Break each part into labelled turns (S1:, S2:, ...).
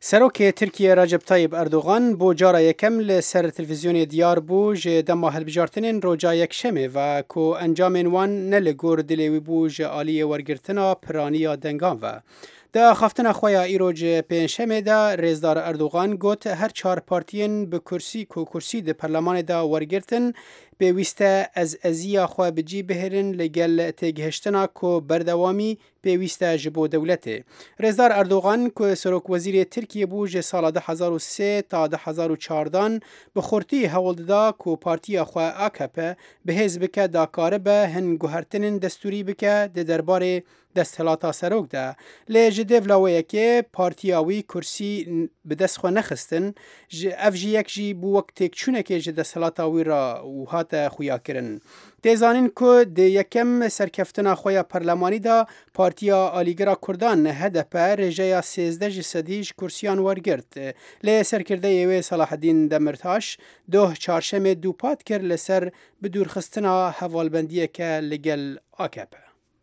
S1: سروک ترکیه رجب طیب اردوغان بو جارا یکم لسر تلویزیونی دیار بو جه دما هلبجارتنین روجا یک شمه و کو انجامین وان نلگور دلیوی بو جه آلی ورگرتنا پرانی دنگان و دا خفتنا خویا ایروج پنجشنبه دا رئیسدار اردوغان گوت هر چهار پارتیین به کرسی د پارلمان دا ورگرتن پیوسته از ازیا خو بجی بهرن لگل تگهشتنا کو بردوامی پیوسته جبو دولته. رئیسدار اردوغان که سروک وزیر ترکیه بو جه سال 2003 تا 2014 به خورتی هولد دا کو پارتیا خو AKP به حزب که دا کار به هن گوهرتنن دستوری بکه ده دربار دستهلاتا سروک ده. لجده ولاویه که پارتیاوی کرسی به دست خو نخستن اف جی یک جی بو وقت چونه که جده دستهلاتاوی را و هات خویا کرن. تیزانین که ده یکم سرکفتنا خویا پرلمانی دا پارتیا آلیگرا کردان هدف رجای 13 صدیج کرسیان ورگرد. لی سرکرده یوی صلاح الدین دمرتاش دو چارشم دو پاد کر لسر بدور خستنا حوالبندیه که لگل AKP.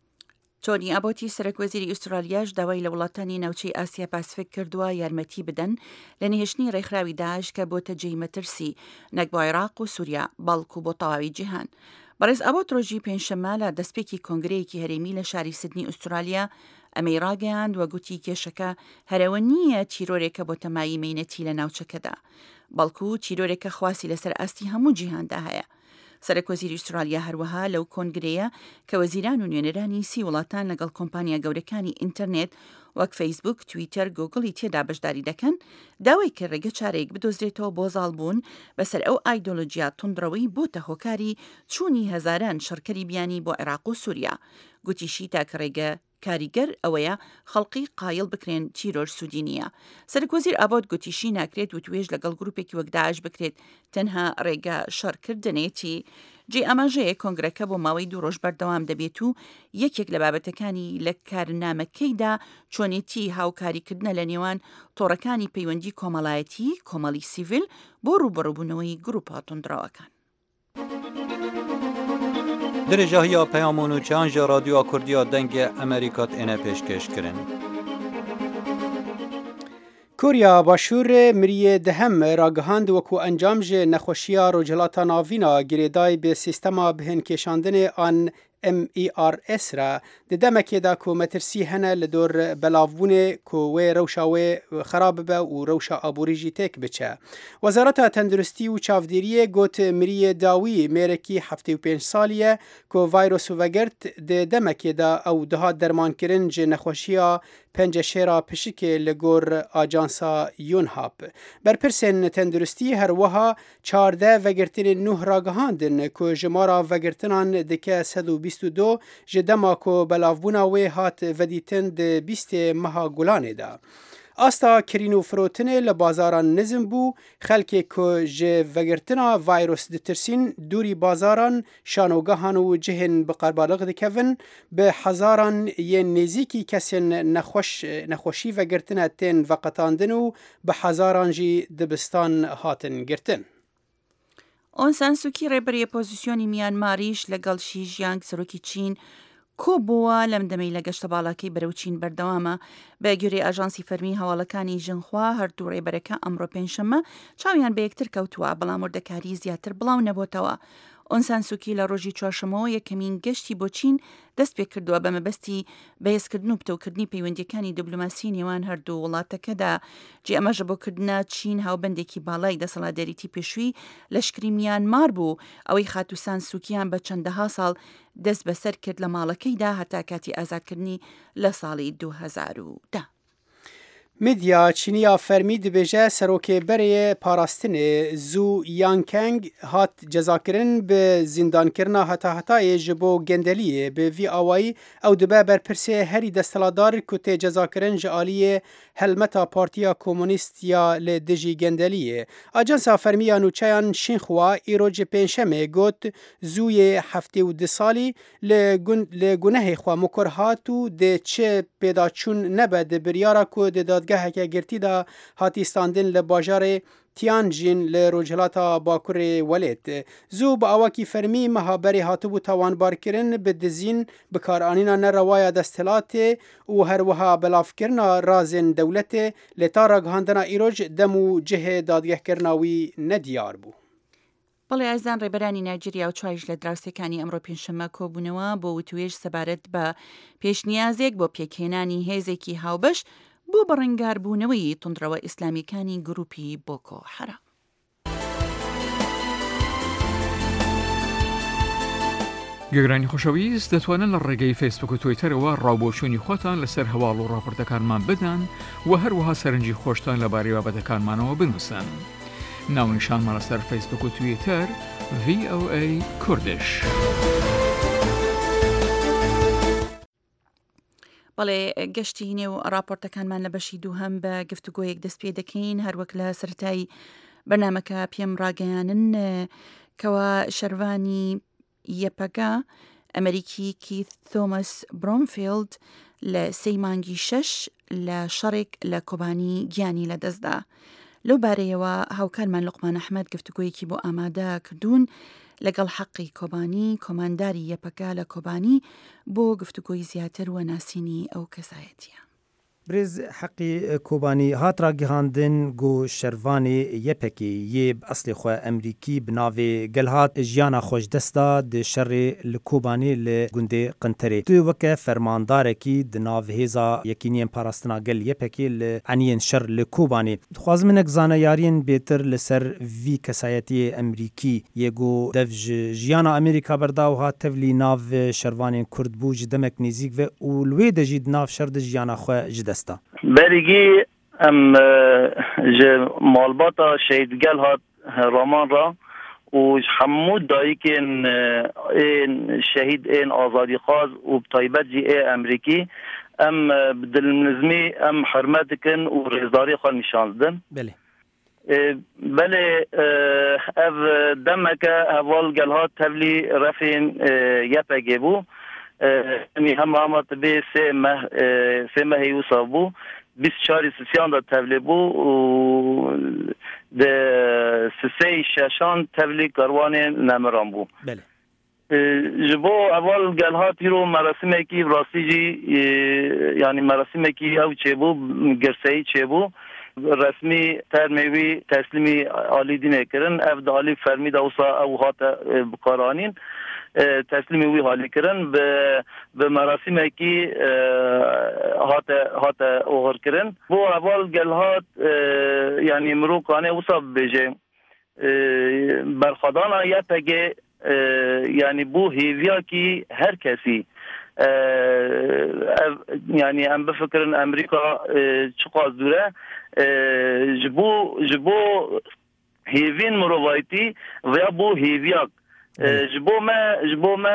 S2: تۆنی ئابۆتی سەرۆک وەزیری ئوسترالیاش داوای لە وڵاتانی ناوچەی ئاسیا پاسفیک کردووە یارمەتی بدەن لە نهێشتنی ڕێکخراوی داعش کە بۆتە جێی مەترسی نەک بۆ عێراق و سووریا بەڵکو بۆ تەواوی جیهان. بەڕێز ئابۆت ڕۆژی پێنجشەممە لە دەستپێکی کۆنگرەیەکی هەرێمی لە شاری سیدنی ئوسترالیا ئەمەی ڕاگەیاند وە گوتی کێشەکە هەرەوە نییە تیرۆرێکە بۆ تەمایی مینەتی لە ناوچەکەدا بەڵکو تیرۆرێکە خواسی لەسەر ئاستی هەموو جیهاندا هەیە. سەرۆک وەزیری ئوسترالیا هەروەها لەو کۆنگرەیە کە وەزیران و نوێنەرانی 30 وڵاتان لەگەڵ کۆمپانیا گەورەکانی ئینتەرنێت وەک فەیسبوک، تویتەر، گوگڵی تێدا بەشداری دەکەن داوای کە ڕێگە چارێک بدۆزرێتەوە بۆ زاڵبوون بەسەر ئەو ئایدۆلۆجیا توندڕەوەی بۆتە هۆکاری چوونی هەزاران شەڕکەری بیانی بۆ عێراق و سووریا. گوتیشی تاکە ڕێگە کاریگەر ئەوەیە خەڵقی قایڵ بکرێن تیرۆر سوودی نییە. سەرۆک وەزیر ئابۆت گوتیشی ناکرێت و توێژ لەگەڵ گروپێکی وەک داعش بکرێت تەنها ڕێگە شەڕکردنێتی. جێ ئاماژەیە کۆنگرەکە بۆ ماوەی 2 ڕۆژ بەردەوام دەبێت و یەکێک لە بابەتەکانی لە کارنامەکەیدا چۆنێتی هاوکاریکردنە لە نێوان تۆڕەکانی پەیوەندی کۆمەڵایەتی کۆمەڵی سیڤیل بۆ ڕوبەڕووبوونەوەی گروپە توندڕەوەکان.
S3: درجاهیا پیامون و چند رادیو کردیا دنگ امریکات اینه پیشکش کرن.
S1: کوریا باشور مریه دهم راگهاند وکو انجام جه نخوشیا روجلاتا ناوینا گریدای به سیستما بهن کشاندن آن MERS را دمکه دا کو مترسی هنه لدور بلاوبونه کو وی روشا وی خراب به و روشا آبوریجی تک بچه. وزارت تندرستی و چاودیریه گوت مریه داوی میرکی 75 سالیه کو ویروس وگرت دمکه دا او دهات درمان کرن جه نخوشیا پنج شیرا پشک لگور آجانسا یونهاب. برپرسن تندرستی هر وها 14 وگرتن 9 راگهاندن که جمارا وگرتنان دکه 122 جدما که بلاوبونا وی هات ودیتن ده 20 مها گلانه دا. آستا کرینو فروتنه لبازاران نزم بو خلکی که جه وگرتنا ویروس دترسین دوری بازاران شانوگاهان و جهن بقربالغ دکون به هزاران یه نزیکی کسین نخوشی وگرتنه تین وقتاندن و به هزاران جی دبستان هاتن گرتن.
S2: ئۆن سان سووکی ڕێبەری ئۆپۆزیسیۆنی میانماریش لەگەڵ شی ژیانگ سەرۆکی چین کۆبووە لەم دەمەی لە گەشتە باڵاکەی بەرەو چین بەردەوامە. بە گوێرەی ئاژانسی فەرمی هەواڵەکانی ژنخوا هەردوو ڕێبەرەکە ئەمڕۆ پێنجشەممە چاویان بە یەکتر کەوتووە بەڵام وردەکاری زیاتر بڵاو نەبووتەوە. ئۆن سان سووکی لە ڕۆژی چوارشەمەوە یەکەمین گەشتی بۆ چین دەست پێ کردووە بە مەبەستی بەهێزکردن و پتەوکردنی پەیوەندیەکانی دیبلۆماسی نێوان هەردوو وڵاتەکەدا. جێ ئەمەژە بۆکردنە چین هاوبەندێکی باڵای دەسەڵاتداریتی پێشووی لەشکری میانمار بوو ئەوەی خاتوسان سووکیان بە چەندەها ساڵ دەست بەسەر کرد لە ماڵەکەیدا هەتا کاتی ئازادکردنی لە ساڵی 2010.
S1: مدیا چینیا فرمی دبیجه سروک بری پاراستن زو یانکنگ هات جزاکرن به زندان کرنا هتا جبو گندلیه به وی آوائی او دبه برپرسه هری دستلادار کت جزاکرن جالیه هلمتا پارتیا کمونیست یا لدجی گندلیه. آجانسا فرمی نوچیان شینخوا ایروج پنجشنبه گوت زوی 72 سالی لگنه خوا مکرهاتو ده چه پیدا چون نبه ده بریارا کو ده دادگهeke girtî da hatî standin li bajarê Tianjin li Rojhilata Bakurê Welêt. Zû bi awakî fermî meha berê hatibû tawanbarkirin bi dizîn bikaranîna nerawaya desthilatê û her wiha belavkirina razên dewletê lê ta ragihandina îroj dem û cihê dadgehkirina wî nediyar bû.
S2: بەڵێ ئازان ڕێبەرانی نایجێریا و چوایش لە دراوسەکانی ئەمڕۆ پێنجشەممە کۆبوونەوە بۆ وتوێژ سەبارەت بە پێشنیازێک بۆ پێکهێنانی هێزێکی هاوبەش بۆ بەڕێنگاربوونەوەی توندڕەوە ئیسلامیەکانی گروپی بۆکۆ حەرام.
S4: گەگرانی خۆشەویست دەتوانن لە ڕێگەی فیسبوک و تویتەرەوە ڕاوبۆچوونی خۆتان لەسەر هەواڵ و ڕاپۆرتەکانمان بدەن و هەروەها سەرنجی خۆشتان لەبارەی بابەتەکانمانەوە بنووسن. ناونیشانمان لەسەر فیسبوک و تویتەر VOA کوردش.
S2: بەڵێ گەشتی نێو راپۆرتەکانمان لە بەشی دووهەم بە گفتوگۆیەک دەست پێ دەکەین هەروەک لە سەرەتای بەرنامەکە پێم ڕاگەیانن کەوا شەروانی یەپەکە ئەمریکی کیت تۆمەس برۆمفیلد لە 3 مانگی 6 لە شەڕێک لە کۆبانی گیانی لەدەستدا. لەو بارەیەوە هاوکارمان لوقمان ئەحمەد گفتوگۆیەکی بۆ ئامادە کردوون لەگەڵ حەقی کۆبانی کۆمانداری یەپەکە لە کۆبانی بۆ گفتوگۆی زیاتر و ناسینی ئەو کەسایەتیە.
S5: برز حەقی کۆبانی هات ڕاگەیاندن گۆ شەروانێ یەپێکی یê bi eslê xwe Emerîkî bi navê Gelhat jiyana xweşdesta di şerê li Kobanî li gundê Qinterê. Tu weke fermandarekî di nav hêza yekîniyên parastina gel yepekê li eniyên şer li Kobanî. Dixwazim hinek zaneyariyên bêtir li ser vî kesayetiyê Emerîkî yê got dev ji jiyana Amerîka berda û hat tevlî nav şervanên Kurd bû ji demek nêzik ve û li wê de jî di nav şer di jiyana xwe ji desta.
S6: برگی ام مالباتا شهیدگل هات رامان را و حمود دایی که این شهید این آزادی خواز و بطایبت جی امریکی ام بدلنزمی ام حرمت کن و رزداری خواه نشاندن.
S5: بله
S6: بله او دمک اول گل هات تبلی رفین یپگی بو یعنی هم آمد به 3 ماه یوسا بو 24 سیان دا تبلی بو و ده 3 ششان تبلی کاروان نمران بو.
S5: بله
S6: جبو اول گل ها تیرو مراسمه کی راستی جی یعنی مراسمه کی او چه بو گرسهی چه بو رسمی ترمیوی تسلیمی آلی دینه کرن اف دالی فرمی دوسا او هات بکارانین تسلیمی وی حالی کرن به مراسمه کی هات اوغر کرن بو اول گل هات یعنی مروکانه وصاب بجه برخدانا یا پگه یعنی بو هیویا کی هر کسی یعنی هم بفکرن امریکا چقدر دوره جبو هیوین مروایتی و یا بو هیویاک جبو ما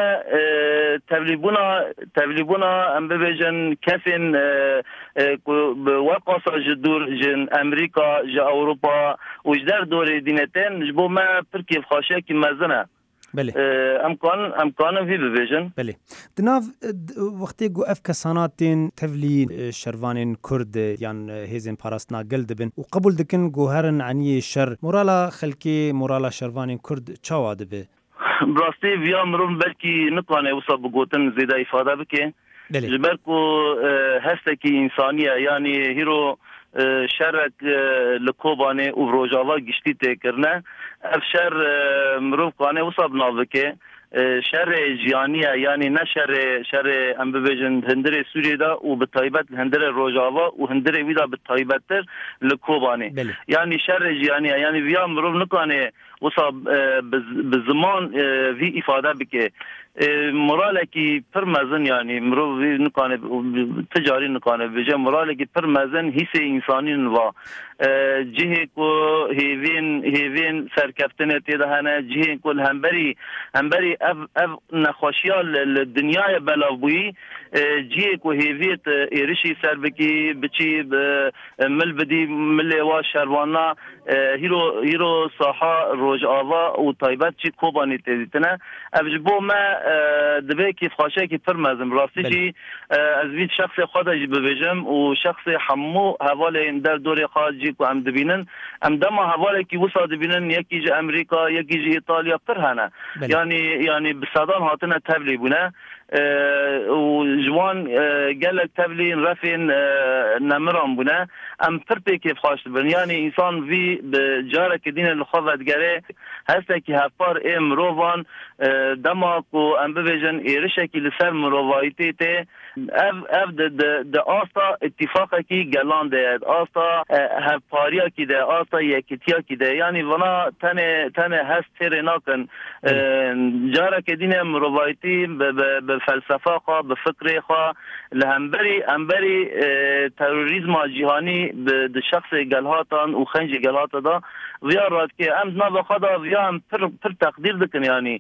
S6: تبلیبونا ام ببیجن کسین وقاسا جدور جن امریکا جا اوروپا وجدر دور دینتين جبو ما تركيب خاشيه كي مزنه
S5: بله
S6: امکان وی ببیجن.
S5: بله دناو وقتی گو اف کساناتین تفلی شروانین کرد یان هیزن پاراستنا گل دبن و قبول دکن گو هرن عنی شر مورالا خلکی مورالا شروانین کرد چاوا دبه
S6: براستی ویا مرون بلکی نتوانه وصا بگوتن زیده افاده بکه جبر کو هستکی انسانیه یعنی هیرو شرک لکوبانه و روجاوا گشتی تکرنه اف شر مروف قانه وصا بنابکه شر جیانیه یعنی نه شر ام ببیجن هندر سوریه دا و به طایبت هندر روجاوا و هندر ویدا به طایبت تر لکوبانه یعنی شر جیانیه یعنی ویا مروف نکانه وصا بزمان وی افاده بکه moraleki permezin yani mrovî nikane ticarî nikane bêje moraleki permezin hîsê insanîn va cihê ku hêvên serkeftinê tê de hene cihê ku hemberî ev nexweşiya li dinyayê belav bûyî cihê ku hêvî êrişî ser bikî biçî mil bidî milê wa şerwana hîro saha روجاوا و تایبەت چی کۆبانی تێدیتنە ئەوش بۆ ما دەبێت کیفخواشەیەکی پڕمەزم ڕاستیجی ئەس ویت شخصی خۆدەجی ببێژم و شخصی هەموو هەواڵێن دەردۆری خاجی و ئەم دەبینن ئەم دەما هەواڵێکی وسا دەبینن یەکیجی ئەمریکا یەکیجی ئیتالیا پڕ هەنە ینی بسەدان هاتنە تەبلی بوونە و جوان gelek tevlîn refên nemiran bûne em pir pêkê xweş dibin yanî însan vî bi carekê dîne li xwe vedgerê hestekî hevpar ê mirovan dema ku em bibêjin êrişekî li ser mirovayîtê tê ev di asta itîfaqekî gelan de asta hevpariyakî de asta yekîtiyakî de yanî vana tenê hest têrê nakin carekê dîne mirovayîtî bi felsefa xwe bi fikrê xwe li hemberî terorîzma cîhanî di şexsê gelhatan û xencê gelhata da viya radikê em nava xwe da viya em pir teqdîr dikin yanî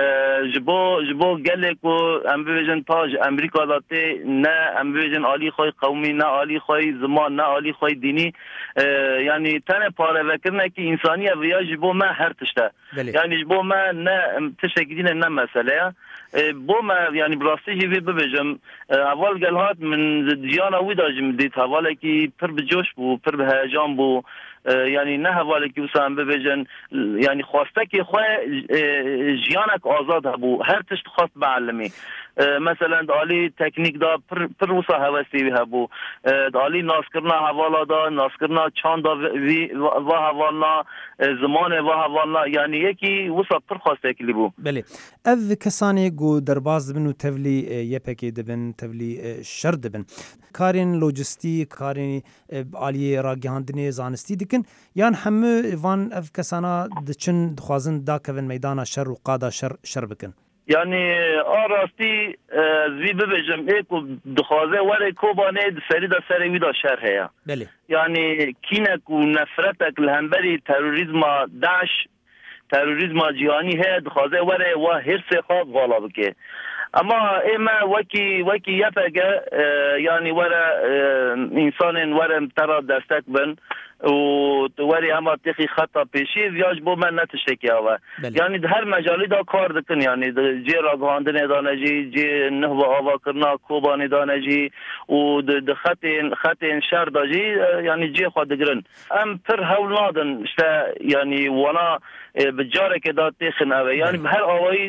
S6: ji bo gelê ku em bibêjin ta ji Emerîka da tê ne em bibêjin alî xwe qewmî ne alî xwe ziman ne alî xwe dînî yanî tenê parevekirinekî însaniye viya ji bo me her tişte yanî ji bo me ne tiştekî dîne ne meseleya بۆ me yanî bi rastî jî vê bibêjim heval gelhat min ciyana wî da jî min dît hevalekî pir bi coş bû pir bi heyecan bû yanî ne hevalekî wisa em bibêjin yanî xwastekê xwe jiyanek azad hebû her tişt xwast beelimî mesela di alî teknîk da pir wisa hevesî wî hebû di alî naskirina hevala da naskirina çanda vî va hevalna zimanê va hevalna yanî yekî wisa pir xwastekî bû
S5: belê ev kesanê got derbas dibin û tevlî yepekê dibin tevlî şer dibin karên lojistîk karên aliyê ragihandinê zanistî dikin yan hemû van ev kesana diçin dixwazin dakevin meydana şer û qada şer bikin
S6: yani arastî vî bibêjim ê ku dixwaze were kobanê di serî da serê wî da şer heye yani kînek û nefretek li hemberî terorîzma Daeş terorîzma cîhanî heye dixwaze were wa hêrsê xwe vala bike ama ême wekî yepeke yani were însanên were tera destek bin û tu werî hema têxî xeta pêşî ya ji bo me ne tiştekî ava yanî di her mecalî da kar dikin yanî cê ragihandinê da ne jî cê nihva avakirina kobanê da ne jî û di xetên şer da jî yanî cê xwe digirin em pir hewl nadin işte yanî wana bi carekê da têxin ev yanî bi her awayî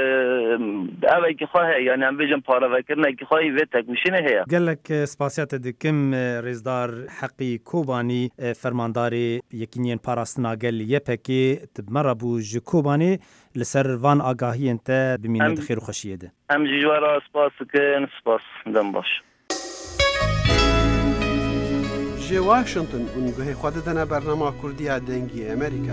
S6: evekî xwe heye yanî em bêjin parevekirinekî xwe vê tekmîşînê heye
S5: gelek spasiya te dikim rêzdar Heqî Kobanî fermandarê yekîniyên parastina gel yepekê tibmera bû ji Kobanê li ser van agahiyên te bimîne di xêr û xweşiyê de
S6: em jî ji we re spas dikin spas dem baş
S1: ji Washington û guhê xwe didine bernama Kurdiya dengî Amerîka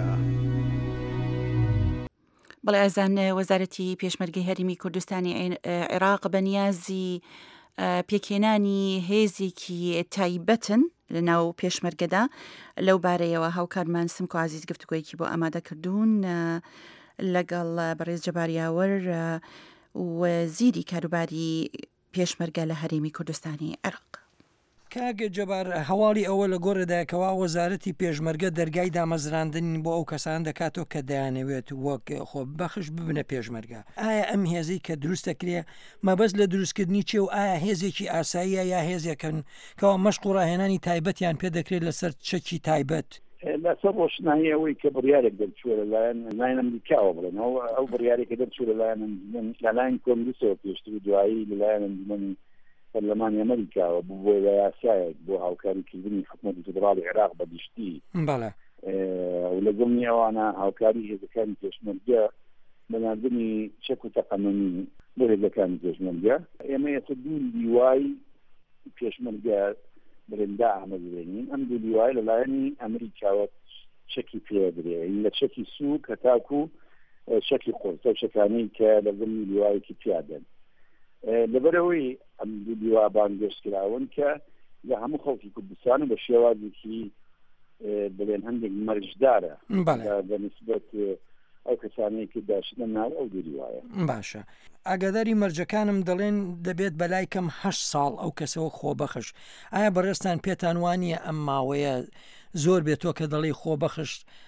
S2: بەڵێ ئەزان وەزارەتی پێشمەرگەی هەرێمی کوردستانی عێراق بەنیازی پێکهێنانی هێزێکی تایبەتن لە ناو پێشمەرگەدا لەو بارەیەوە هاوکارمان سمکۆ عزیز گفتوگویەکی بۆ ئامادە کردوون لەگەڵ بەڕێز جەباریاوەر وەزیری کاروباری پێشمەرگە لە هەرێمی کوردستانی عێراق.
S7: کاگە جەبار هەواڵی ئەوە لە گۆڕێدایکەوە وەزارەتی پێشمەرگە دەرگای دامەزراندنی بۆ ئەو کەسان دەکاتەوە کە دەیانەوێت وەک خۆ بەخش ببنە پێشمەرگە. ئایا ئەم هێزەی کە دروستەکرێ مەبەست لە دروستکردنی چێ و ئایا هێزێکی ئاساییە یا هێزێکن کەەوە مەشق و ڕاهێنانی تایبەتیان پێ دەکرێت لەسەر چەکی تایبەت؟
S8: لەسەر ڕۆشنایی ئەوەی کە بڕیارێک دەرچووە لەلایەن ئەمریکاوە بڵێنەوە ئەو بڕیارێکە دەرچوو لەلایەن کۆنگرسەوە پێشتر دوایی لەلایەن ئەنجومەنی پەرلەمانی ئەمریکاوە بۆ یاسایەک بۆ هاوکاریکردنی حکوومەتی فێدراڵی عێراق بەگشتی و لەگەڵنی ئەوانە هاوکاری هێزەکانی پێشمەرگە بەناردنی چەک و تەقەننی بۆ هێزەکانی پێشمەرگە ئێمە یەکە دوو لیوای پێشمەرگە برندا ئامادەبێنین ئەم دوو لیوای لەلایەنی ئەمریکاوە چەکی پێدرێ لە چەکی سووک هەتاکو چەکی قۆرسە و چەکانەی کە لەگەڵنی لیوایەکی پیادەن لەبەرەوەی ئەم دوو لیوا بانگێشتکراون کە لە هەموو خەڵکی کوردستان بە شێوازێکی بڵێن هەندێک مەرجدارە بەنسبەت ئەو کەسانەی کە داشتە ناو ئەو دوو لیوایە.
S7: باشە ئاگاداری مەرجەکانم دەڵێن دەبێت بەلای کەم 8 ساڵ ئەو کەسەوە خۆبەخش. ئایا بەڕێستان پێتان وانە ئەم ماوەیە زۆر بێتەوە کە دەڵێ خۆبەخش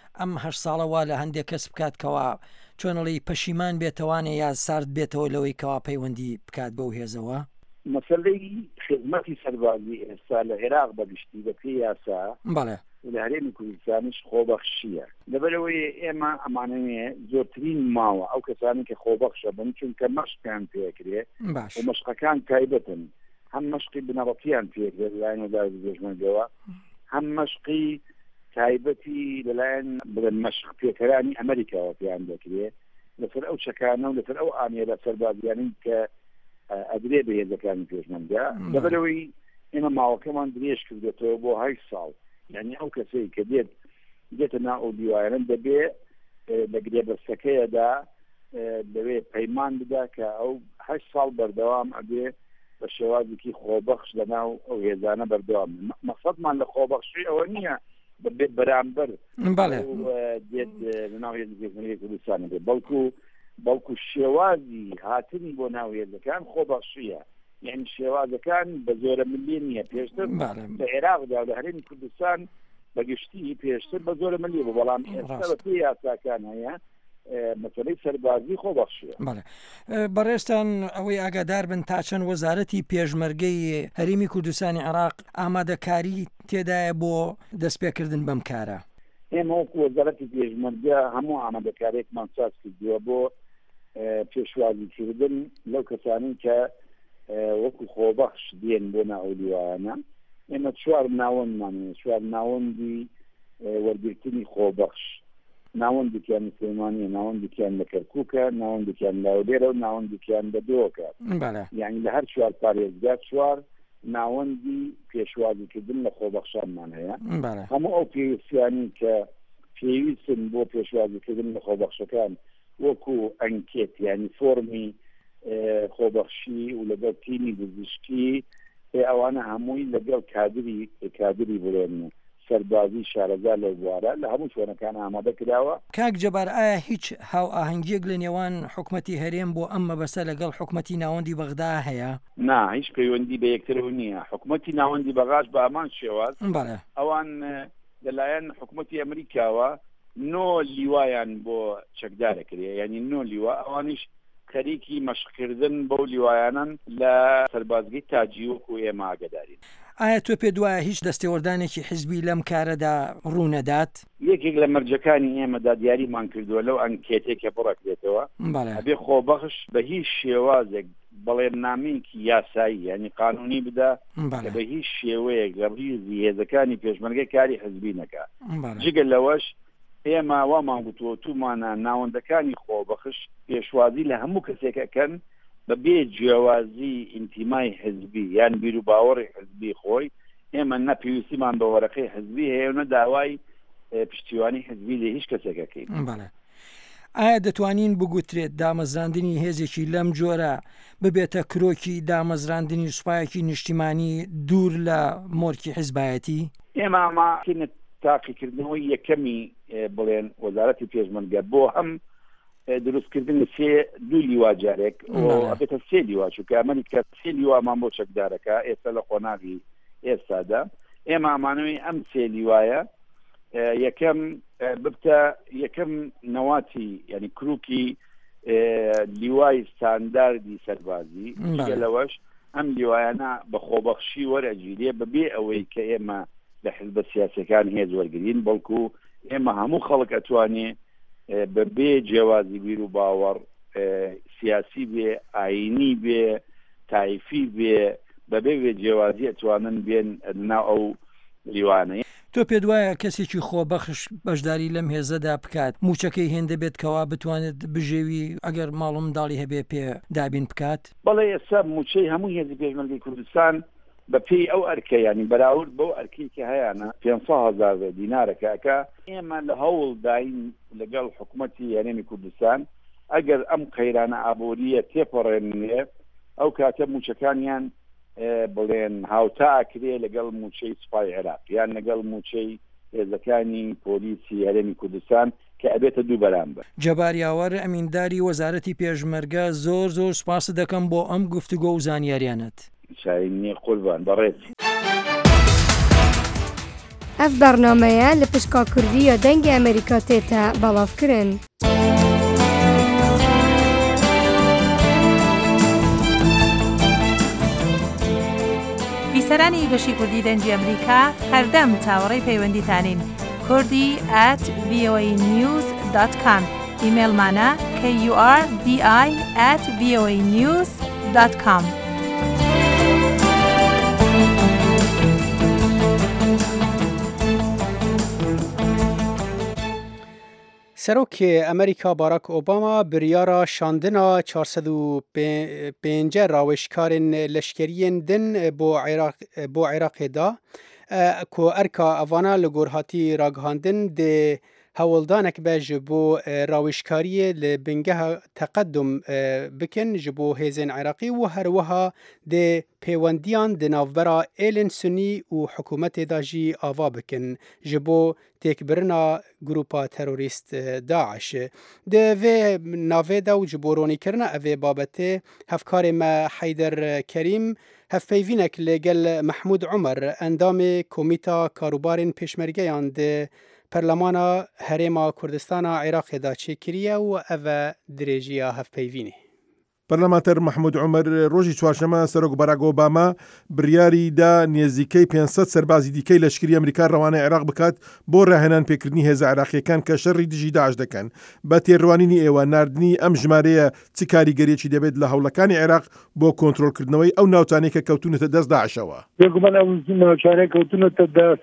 S7: ئەم 8 ساڵەوە لە هەندێک کەس بکاتکەوە چۆنەڵی پەشیمان بێتەوانێ یا سارد بێتەوە لەوەی کەوا پەیوەندی بکات بەو هێزەوە؟
S8: مەسەلەی خزمەتی سەربازی ئێستا لە عێراق بەگشتی بە پێی یاسا
S7: بەڵێ
S8: لە هەرێمی کوردستانیش خۆبەخشیە لەبەرەوەی ئێمە ئەمانەیە زۆرترین ماوە ئەو کەسانی کە خۆبەخشە بن چونکە مەشقیان پێکرێ و مەشقەکان تایبەتن هەم مەشقی بنەڕەتیان پێکرێت لەلایەن وەزارەتی پێشمەرگەوە هەم مەشقی تایبەتی لەلایەن مەشق پێکەرانی ئەمریکاوە پێیان دەکرێت لەسەر ئەو چەکانە و لەسەر ئەو ئامێرە سەربازیانین کە ئەدرێ بە هێزەکانی پێشمەرگە لەبەرەوەی ئێمە ماوەکەمان درێژ کردێتەوە بۆ 8 ساڵ یعنی ئەو کەسەی کە دێتە ناو ئەو دیوایانە دەبێ لە گرێبەستەکەیەدا دەوێت پەیمان بدا کە ئەو 8 ساڵ بەردەوام ئەبێ بە شێوازێکی خۆبەخش لە ناو ئەو هێزانە بەردەوام مەقسەدمان لە خۆبەخشی ئەوە نییە بێت بەرامبەر دێت لە ناو هێزی کوردستانە بێت بەڵکو شێوازی هاتنی بۆ ناو هێزەکان خۆبەخشیە یعنی شێوازەکان بە زۆرە ملی نییە پێشتر لە عێراقدا لە هەرێمی کوردستان بەگشتی پێشتر بە زۆرە ملی بوو بەڵام ئێستا بە پێی یاساکان هەیە مەسەلەی سەربازی خۆبەخشیە.
S7: بەڕێستان ئەوەی ئاگادار بن تا چەند وەزارەتی پێشمەرگەی هەرێمی کوردستانی عێراق ئامادەکاری تێدایە بۆ دەستپێکردن بەم کارە؟
S8: ئێمە وەکو وەزارەتی پێشمەرگە هەموو ئامادەکاریەکمان ساز کردووە بۆ پێشوازیکردن لەو کەسانی کە وەکو خۆبەخش دێن بۆ ناو دیوایانە ئێمە 4 ناوەندمان 4 ناوەندی وەرگرتنی خۆبەخش ناوەندێکیان مسلمانیە ناوەندێکیان لە کەرکووکە ناوەندێکیان لاولێرە و ناوەندێکیان بە دۆکە یعنی لە هەر 4 پارێزگا 4 ناوەندی پێشوازیکردن لە خۆبەخشانمان هەیە هەموو ئەو پێویستیانی کە پێویستن بۆ پێشوازیکردن لە خۆبەخشەکان وەکو ئەنکێت یعنی فۆرمی خۆبەخشی و لەگەڵ تیمی پزیشکی ئەوانە هەمووی لەگەڵ کادری بڵێن سەربازی شارەزا لە بوارە لە هەموو شوێنەکان ئامادە کراوە.
S7: کاک جەبار ئایا هیچ هاو ئاهەنگیەک لە نێوان حکومەتی هەرێم بۆ ئەم مەبەستە لەگەڵ حکومەتی ناوەندی بەغدا هەیە؟
S8: نا هیچ پەیوەندی بە یەکترەوە نییە. حکومەتی ناوەندی بەغاش بە ئەمان شێواز ئەوان لەلایەن حکومەتی ئەمریکاوە 9 لیوایان بۆ چەکدارە کرێ یعنی 9 لیوا ئەوانیش خەریکی مەشقکردن بەو لیوایانن لە سەربازگەی تاجی وەکو ئێمە ئاگادارین.
S7: ئایا تۆ پێ دوایە هیچ دەستێوەردانێکی حیزبی لەم کارەدا ڕوونەدات؟
S8: یەکێک لە مەرجەکانی ئێمەدا دیاریمان کردووە لەو ئەنکێتێکە بڕەکرێتەوە ئەبێ خۆبەخش بە هیچ شێوازێک بەڵێننامەیەکی یاسایی یعنی قانونی بدا کە بە هیچ شێوەیەک لە ڕیزی هێزەکانی پێشمەرگەی کاری حیزبی نەکا. جگە لەوەش ئێمە وامان گوتووە تومانە ناوەندەکانی خۆبەخش پێشوازی لە هەموو کەسێکەکەن بە بێ جیاوازی ئینتیمای حزبی یان بیر و باوەڕی حزبی خۆی ئێمە نەپێویستیمان بە وەرەقەی حزبی هەیە و نە داوای پشتیوانی حزبی لە هیچ کەسێکەکەین.
S7: ئایا دەتوانین بگوترێت دامەزراندنی هێزێکی لەم جۆرە ببێتە کرۆکی دامەزراندنی سوپایەکی نیشتیمانی دوور لە مۆرکی حیزبایەتی؟
S8: ئێمە ئەماکەینە تاقیکردنەوەی یەکەمی بڵێن وەزارەتی پێشمەرگە بۆ هەم دروستکردن 2 لیوا جارێک ئەبێتە 3 لیوا چونکە ئەمەنی کە 3 لیوامان بۆ چەکدارەکە ئێستا لە خۆناغی ئێستادا ئێمە ئەمانەوەی ئەم 3 لیوایە یەکەم ببتە یەکەم نەواتی یعنی کروکی لیوای ستانداردی سەربازی لەوەش ئەم لیوایانە بە خۆبەخشی وەرەگیرێ بەبێ ئەوەی کە ئێمە لە حزبە سیاسەکان هێز وەرگرین بەڵکو ئێمە هەموو خەڵک ئەتوانێ بەبێ جیاوازی بیر و باوەڕ سیاسی بێ ئاینی بێ تایفی بێ بەبێ وێ جیاوازی ئەتوانن بێن ناو ئەو لیوانەیە.
S7: تۆ پێ دوایە کەسێکی خۆبەخش بەشداری لەم هێزەدا بکات موچەکەی هێندە بێت کەوا بتوانێت بژێوی ئەگەر ماڵ و منداڵی هەبێ پێ دابین بکات؟
S8: بەڵێ ئێستا موچەی هەموو هێزی پێشمەرگەی کوردستان بە پێی ئەو ئەرکە ینی بەراورد بەو ئەرکی کە هەیەە 500,000 دینارەکەکە ئێمە لە هەوڵ داین لەگەڵ حکوومەتی هەرێمی کوردستان ئەگەر ئەم قەیرانە ئابووریە تێپەڕێنێ ئەو کاتە موچەکانیان بڵێن هاوتا ئاکرێ لەگەڵ موچەی سوپای عێراق یان لەگەڵ موچەی هێزەکانی پۆلیسی هەرێمی کوردستان کە ئەبێتە دوو بەرامبەر.
S7: جەباریاوەر ئەمینداری وەزارەتی پێشمەرگە زۆر سوپاس دەکەم بۆ ئەم گفتوگۆ و زانیاریانت.
S8: شاینی قوربان بەڕێز.
S9: اف برنامه لپشکا کردی دنگ امریکا تیتا بلاف کرن.
S10: بیسرانی بشی کردی دنگ امریکا هر دم تاوری پیوندی تانین kurdi@voanews.com ایمیل مانا kurdi@voanews.com.
S1: سروک امریکا باراک اوباما بریارا شاندنا 405 راوشکارن لشکریین دن بو عراق دا کو ارکا افانا لگورهاتی راگهاندن ده هولدانک به جبو راوشکاری لبنگه تقدم بکن جبو هیزن عراقی و هر وها ده پیوندیان ده نافبرا ایلن سنی و حکومت داجی آوا بکن جبو تکبرنا گروپا تروریست داعش ده و ناوه دا و جبورونی کرنا اوه بابته هفکار ما حیدر کریم هفپیوینک لگل محمود عمر اندام کومیتا کاروبارین پیشمرگیان ده پرلمانا هرما کردستان عراق دا چه کریه و اوه دریجیا هفپیوینی.
S11: پەرلەمانتەر محمود عمر ڕۆژی چوارشەمە سەرۆک باراک ئۆباما بڕیاری دا نێزیکەی 500 سەربازی دیکەی لەشکری ئەمریکا ڕەوانەی عێراق بکات بۆ ڕاهێنان پێکردنی هێزە عێراقیەکان کە شەڕی دژی داعش دەکەن. بە تێڕوانینی ئێوە ناردنی ئەم ژمارەیە چ کاریگەریەکی دەبێت لە هەوڵەکانی عێراق بۆ کۆنتڕۆلکردنەوەی ئەو ناوچانەی کە کەوتونەتە دەست داعشەوە؟
S12: بێگومان ئەو ناوچانەی کەوتونەتە دەست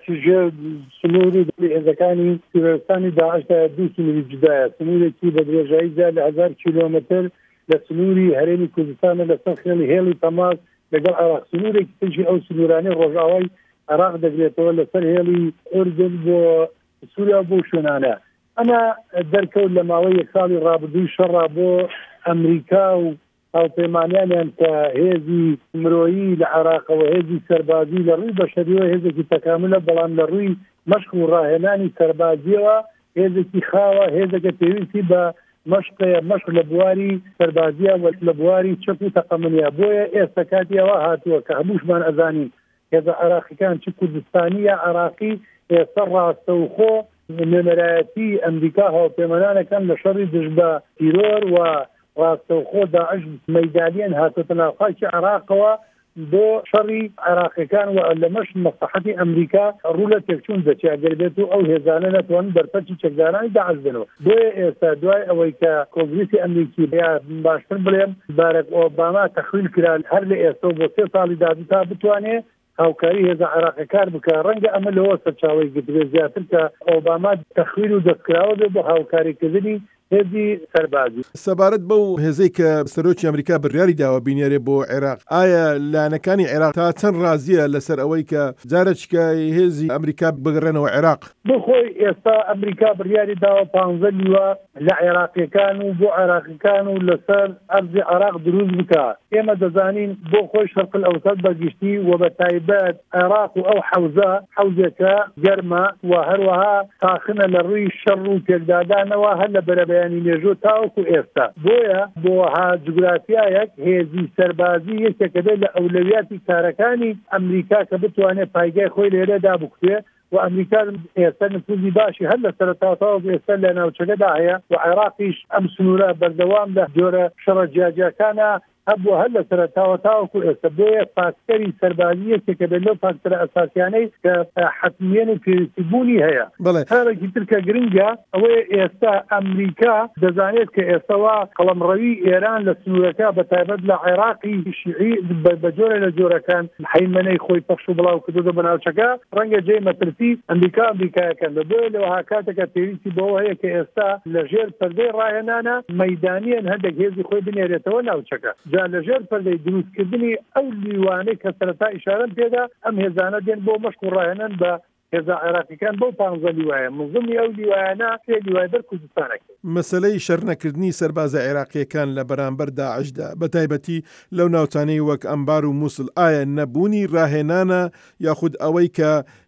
S12: سنووری هێزەکانی سیڤەرستانی داعشدا دوو سنووری جودایە، سنوورێکی بە درێژایی زیاد لە 1000 کیلۆمەتر لە سنووری هەرێمی کوردستانە لەسەر خێڵی هێڵی تەماس لەگەڵ عێراق. سنوورێکی ترشی ئەو سنوورانەی ڕۆژاوای عێراق دەگرێتەوە لەسەر هێڵی ئوردن بۆ سووریا بۆ شوێنانە. ئەمە دەرکەوت لە ماوەی یەک ساڵی ڕابردووی شەڕا بۆ ئەمریکا و هاوپەیمانیانیان کە هێزی مرۆیی لە عێراقەوە هێزی سەربازی لە ڕووی بەشەریەوە هێزێکی تەکاملە، بەڵام لە ڕووی مەشق و ڕاهێنانی سەربازیەوە هێزێکی خاوە، هێزەکە پێویستی بە مشق لە بواری سەربازیە لە بواری چەپ و تەقەمنیە. بۆیە ئێستا کاتیەوە هاتووە کە هەمووشمان ئەزانین هێزە عێراقیەکان چ کوردستانی یا عێراقی ئێستا ڕاستەوخۆ نوێنەرایەتی ئەمریکا هاوپەیمانانەکان لە شەڕی دژ بە تیرۆر و ڕاستەوخۆ داعش مەیدانیان هاتوۆتە ناو خاکی عێراقەوە بۆ شەڕی عێراقیەکان و لەمەش مەسلحەتی ئەمریکا ڕوو لە تێکچوون دەچێت ئەگەر بێت و ئەو هێزانە نەتوانن بەرپەرچی چەکدارانی داعش بنەوە. بۆیە ئێستا دوای ئەوەی کە کۆنگرێسی ئەمریکی یا باشتر بڵێم باراک ئۆباما تەخویل کرا هەر لە ئێستا بۆ 3 ساڵی دادی تا بتوانێت هاوکاری هێزە عێراقیەکان بکە. ڕەنگە ئەمە لەوە سەرچاوەی گرتوێت زیاتر کە ئۆباما تەخویل و دەستکراوە بێت بۆ هاوکاریکردنی هێزی سەربازی.
S11: سەبارەت بەو هێزەی کە سەرۆکی ئەمریکا بڕیاری داوە بینێرێ بۆ عێراق، ئایا لایەنەکانی عێراق تا چەند ڕازیە لەسەر ئەوەی کە جارێکە هێزی ئەمریکا بگەڕێنەوە عێراق؟
S12: بخۆی ئێستا ئەمریکا بڕیاری داوە 15 لیوە لە عێراقیەکان و بۆ عێراقیەکان و لەسەر ئەرزی عێراق دروست بکە. ئێمە دەزانین بۆ خۆی شەرق الئەوسەط بەگشتی و بە تایبەت عێراق و ئەو حەوزێکە گەرمە و هەروەها تاخنە لە ڕووی شەڕ و تێکدادانەوە هەر لە بەرەبەیانی مێژوو تاوەکو ئێستا. بۆیە بۆ جوگرافیایەک هێزی سەربازی یەکێکە بێت لە ئەولەویاتی کارەکانی ئەمریکا کە بتوانێت پایگای خۆی لێرەدا بکوێ و ئەمریکا ئێستا نفوذی باشی هەر لە سەرەتاتەوە ئێستا لە ناوچەکەدا هەیە و عێراقیش ئەم سنوورە بەردەوام لە جۆرە شەڕە جیاجیەکانە هەبووە هەر لە سەرەتاوە تاوەکو ئێستا. بۆیە فاکتەری سەربازی یەکێکە بێت لەو فاکتەرە ئەساسیانەی کە حتمیەن و پێویستیبوونی هەیە. هەرێکی تر کە گرنگە ئەوەیە ئێستا ئەمریکا دەزانێت کە ئێستاوا قەڵەمڕەوی ئێران لە سنوورەکە بە تایبەت لە عێراقی شیعی بە جۆرە لە جۆرەکان حیمەنەی خۆی پەخش و بڵاو کردو بە ناوچەکە ڕەنگە جێی مەترسی ئەمریکایەکان. بۆیە لەوە هاکاتێکە پێویستی بەوە هەیە کە ئێستا لەژێر پەردەی ڕاهێنانە مەیدانیان هەندێک هێزی خۆی بنێرێتەوە ناوچەکە. لەژێر پەردەی دروستکردنی ئەو لیوانەی کە سەرەتا ئیشارەم پێدا ئەم هێزانە دێن بۆ مەشق و ڕاهێنان بە هێزە عێراقیەکان بەو 15 لیوایە منظمی ئەو لیوایانە پێ لیوای بەر کوردستانەکە.
S11: مەسەلەی شەرنەکردنی سەربازە عێراقیەکان لە بەرامبەر داعشدا بە تایبەتی لەو ناوچانەی وەک ئەمبار و مووسڵ ئایا نەبوونی ڕاهێنانە یاخود ئەوەی کە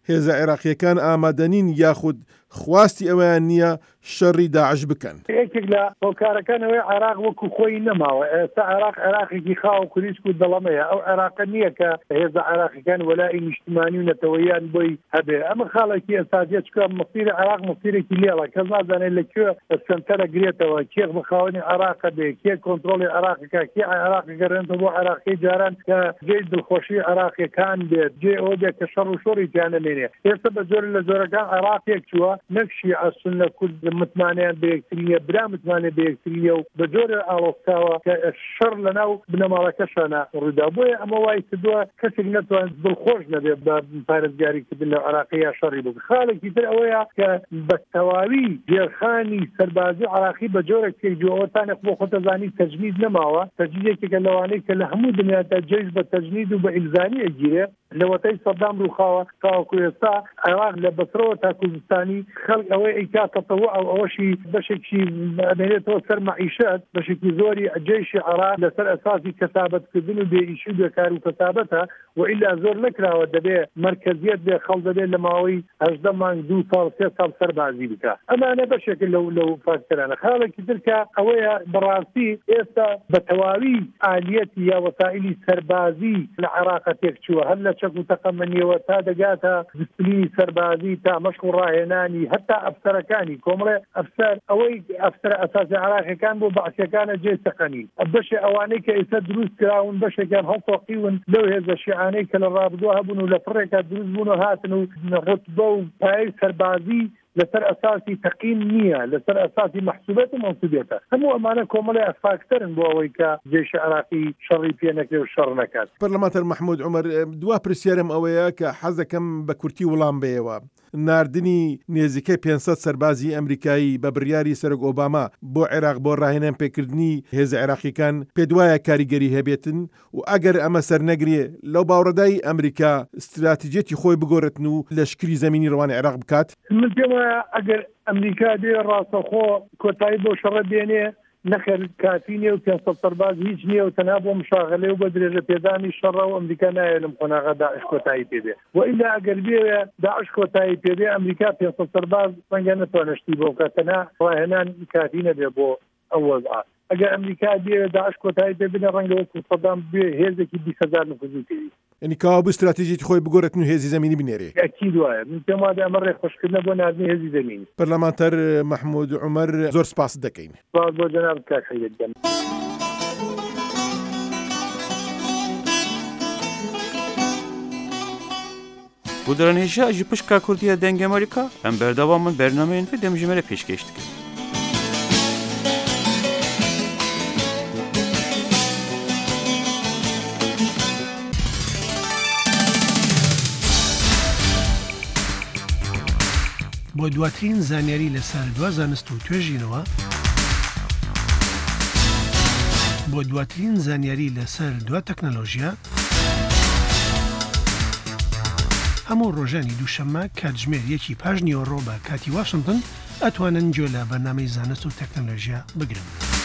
S11: هێزە عێراقیەکان ئامادەنین یاخود خواستی ئەویان نییە شەڕی داعش بکەن.
S12: یەکێک لە هۆکارەکانەوەی عێراق وەکو خۆی نەماوە. ئێستا عێراق عێراقێکی خاو و کوریسک و دەڵەمەیە. ئەو عێراقە نییە کە هێزە عێراقیەکان وەلای نیشتیمانی و نەتەوەییان بۆی هەبێ. ئەمە خاڵێکی ئێستاجێ چکە مەسیری عێراق مەسیرێکی لێڵە، کەس نازانێت لەکوێ سنتەرە گرێتەوە، کێ بخاوەنی عێراقە بێ، کێ کۆنتڕۆڵی عێراقەکە، کێ عێراقی گەڕێنەوە بۆ عێراقی جاران کە جێی دڵخۆشی عێراقیەکان بێت، جێ ئەوە بێت کە شەڕ و شۆڕی تیانەمێنێ. ئێستا بە جۆر لە جۆرەکان عێراقێک چووە نەک شیعە سوننە کورد متمانەیان بە یەکتریە، برا متمانێ بە یەکتریە و بە جۆرە ئاڵۆستاوە کە شەڕ لەناو بنەماڵەکەشانە ڕوودا. بۆیە ئەمە وای کردووە کەسێک نەتوان دڵخۆش نەبێت بە پارێزگاریکردن لە عێراقی یا شەڕی بکە. خاڵێکی تر ئەوەیە کە بە تەواوی جێرخانی سەربازی عێراقی بە جۆرێک تێجووەتانێک بۆ خۆتەزانی تەجنید نەماوە. تەجنیدێکێکە لەوانەیە کە لە هەموو دنیادا جێش بە تەجنید و بە ئیلزامی ئەگیرێ. لەوەتەی سەدام ڕووخاوە تاوەکو ئێستا عێراق لە بەسرەوە تا کوردستانی خەڵک ئەوەی ئەیکاتەوە ئەوەشی بەشێکی ئەمێنێتەوە سەر مەعیشەت، بەشێکی زۆری جێشی عێراق لەسەر ئەساسی کەسابەتکردن و بێئیشی و بێکار و کەسابەتە و ئیلا زۆر نەکراوە دەبێ مرکزیت بێ خەڵک دەبێ لە ماوەی 18 مانگ 2 ساڵ 3 ساڵ سەربازی بکە. ئەمانە بەشێک لەو فاکتەرانە. خاڵێکی ترکە ئەوەیە بەڕاستی ئێستا بە تەواوی ئالیەتی یا وەسائلی سەربازی لە عێراق تێکچووە، هەر لە چەک و تەقەمەنیەوە تا دەگاتە دیسپلینی سەربازی تا مەشق و ڕاهێنانی هەتا ئەفسەرەکانی کۆمەڵێ ئەفسەر ئەوەی ئەفسەر ئەساسی عێراقیەکان بۆ بەعسیەکانە جێ سەقەنی. بەشێ ئەوانەی کە ئێستا دروست کراون بەشێکیان هەڵتۆقیون لەو هێزە شیعانەی کە لە ڕابردووە هەبوون و لە پڕێکە دروست بوون و هاتن و ڕوتبە و پایەی سەربازی لەسەر ئەساسی تەقیم نییە، لەسەر ئەساسی مەحسوبێت و مەنسوبێتە. هەموو ئەمانە کۆمەڵی ئەفاکتەرن بۆ ئەوەی کە جێشی عێراقی شەڕی پێ نەکرێ و شەڕ نەکات.
S11: پەرلەمانتەر محمود عومەر، دوا پرسیارم ئەوەیە کە حەز دەکەم بە کورتی وەڵام بێەوە. ناردنی نێزیکەی 500 سەربازی ئەمریکایی بە بڕیاری سەرۆک ئۆباما بۆ عێراق بۆ ڕاهێنان پێکردنی هێزە عێراقیەکان پێ دوایە کاریگەری هەبێتن و ئەگەر ئەمە سەرنەگرێ لەو باوەڕەدای ئەمریکا استراتیجێتی خۆی بگۆڕێتن و لەشکری زەمینی ڕەوانی عێراق بکات.
S12: من پێم وایە ئەگەر ئەمریکا دێ ڕاستەخۆ کۆتایی بۆ شەڕە بێنێ نەخێر کافی نیە و 500 سەرباز هیچ نییە و تەنها بۆ مشاغلێ و بە درێژە پێدانی شەڕە و ئەمریکا نایە لەم قۆناغا داعش کۆتایی پێبێ. و ئیلا ئەگەر بێوێ داعش کۆتایی پێبێ ئەمریکا 500 سەرباز ڕەنگە نەتوانشتی بۆ بکات، تەنها ڕاهێنان کافی نەبێ بۆ ئەو وەزعە. ئەگەر ئەمریکا بێوێ داعش کۆتایی پێبێنێ ڕەنگە وەکو سەدام بێ هێزێکی 20,000 نفوذی پێوی.
S11: یعنی کاوا بوو استراتیژیتی خۆی بگۆڕێتن و هێزی زەمینی بنێرێ.
S12: ئەکید وایە. من پێم وایە ئەمە ڕێخۆشکردنە بۆ ناردنی هێزی زەمینی.
S11: پەرلەمانتەر محمود عومەر، زۆر سپاس دەکەین.
S12: سپاس بۆ جەناب کاک حەیدەرگەم.
S13: Bu dranêja ji pişka Kurdiya deng Amerîka em berdewamên bernameyên vê demjimêre pêşkêş dikin.
S14: بۆ دواترین زانیاری لەسەر دوا زانست و توێژینەوە، بۆ دواترین زانیاری لەسەر دوا تەکنەلۆژیا، هەموو ڕۆژانی دووشەممە کاتژمێر 1 پاش نیوەڕۆ بە کاتی واشنگتن ئەتوانن گوێ لە بەرنامەی زانست و تەکنەلۆژیا بگرن.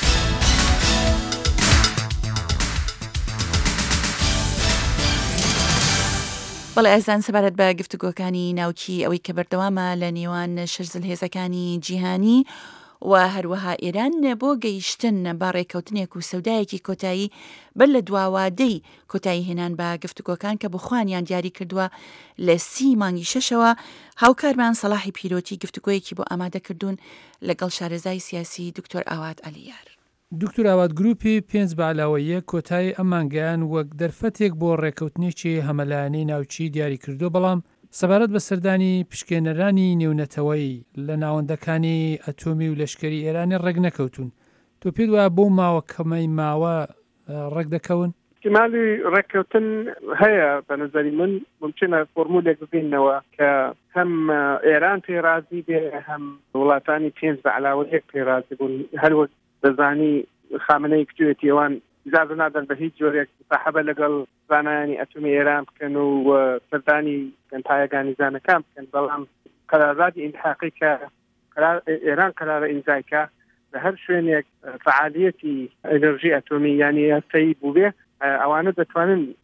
S2: بەڵێ ئەزان سەبارەت بە گفتوگۆکانی ناوکی ئەوەی کە بەردەوامە لە نێوان شەرزل هێزەکانی جیهانی و هەروەها ئێران بۆ گەیشتن بە ڕێکەوتنێک و سەودایەکی کۆتایی بەر لە دواوادەی کۆتایی هێنان بە گفتوگۆکان کە بخوانیان دیاری کردووە لە 30 مانگی شەشەوە. هاوکارمان سەلاحی پیرۆتی گفتوگۆیەکی بۆ ئامادەکردوون لەگەڵ شارەزای سیاسی دکتۆر ئاوات ئەلیار.
S15: دکتۆر ئاوات گروپی 5 بەعلاوەیە کۆتایی ئەمانگەیان وەک دەرفەتێک بۆ ڕێکەوتنێکی هەمەلایەنەی ناوچی دیاری کردو، بەڵام سەبارەت بە سەردانی پشکێنەرانی نێونەتەوەی لە ناوەندەکانی ئەتۆمی و لەشکری ئێرانی ڕێک نەکەوتون. تۆ پێت وایە بۆ ماوە کەمەی ماوە ڕێک دەکەون؟
S16: احتمالی ڕێککەوتن هەیە بە نظری من ممکنە فۆرمولێک ببینەوە کە هەم ئێران پێرازی بێ هەم وڵاتانی 5 بەعلاوەیەک پێرازی بوون. هەروەک دەزانی خامنەی کتوێتی ئەوان ئیجازە نادەن بە هیچ جۆرێک مصاحبە لەگەڵ زانایانی ئەتۆمی ئێران بکەن و سەردانی گەنتایەکانی زانەکان بکەن، بەڵام قەراردادی ئینتحاقی کە ئێران قەرارە ئیمزایکە لە هەر شوێنێک فعالیەتی ئەنەرژی ئەتۆمی یعنی هەستەیی بوو بێ، ئەوانە دەتوانن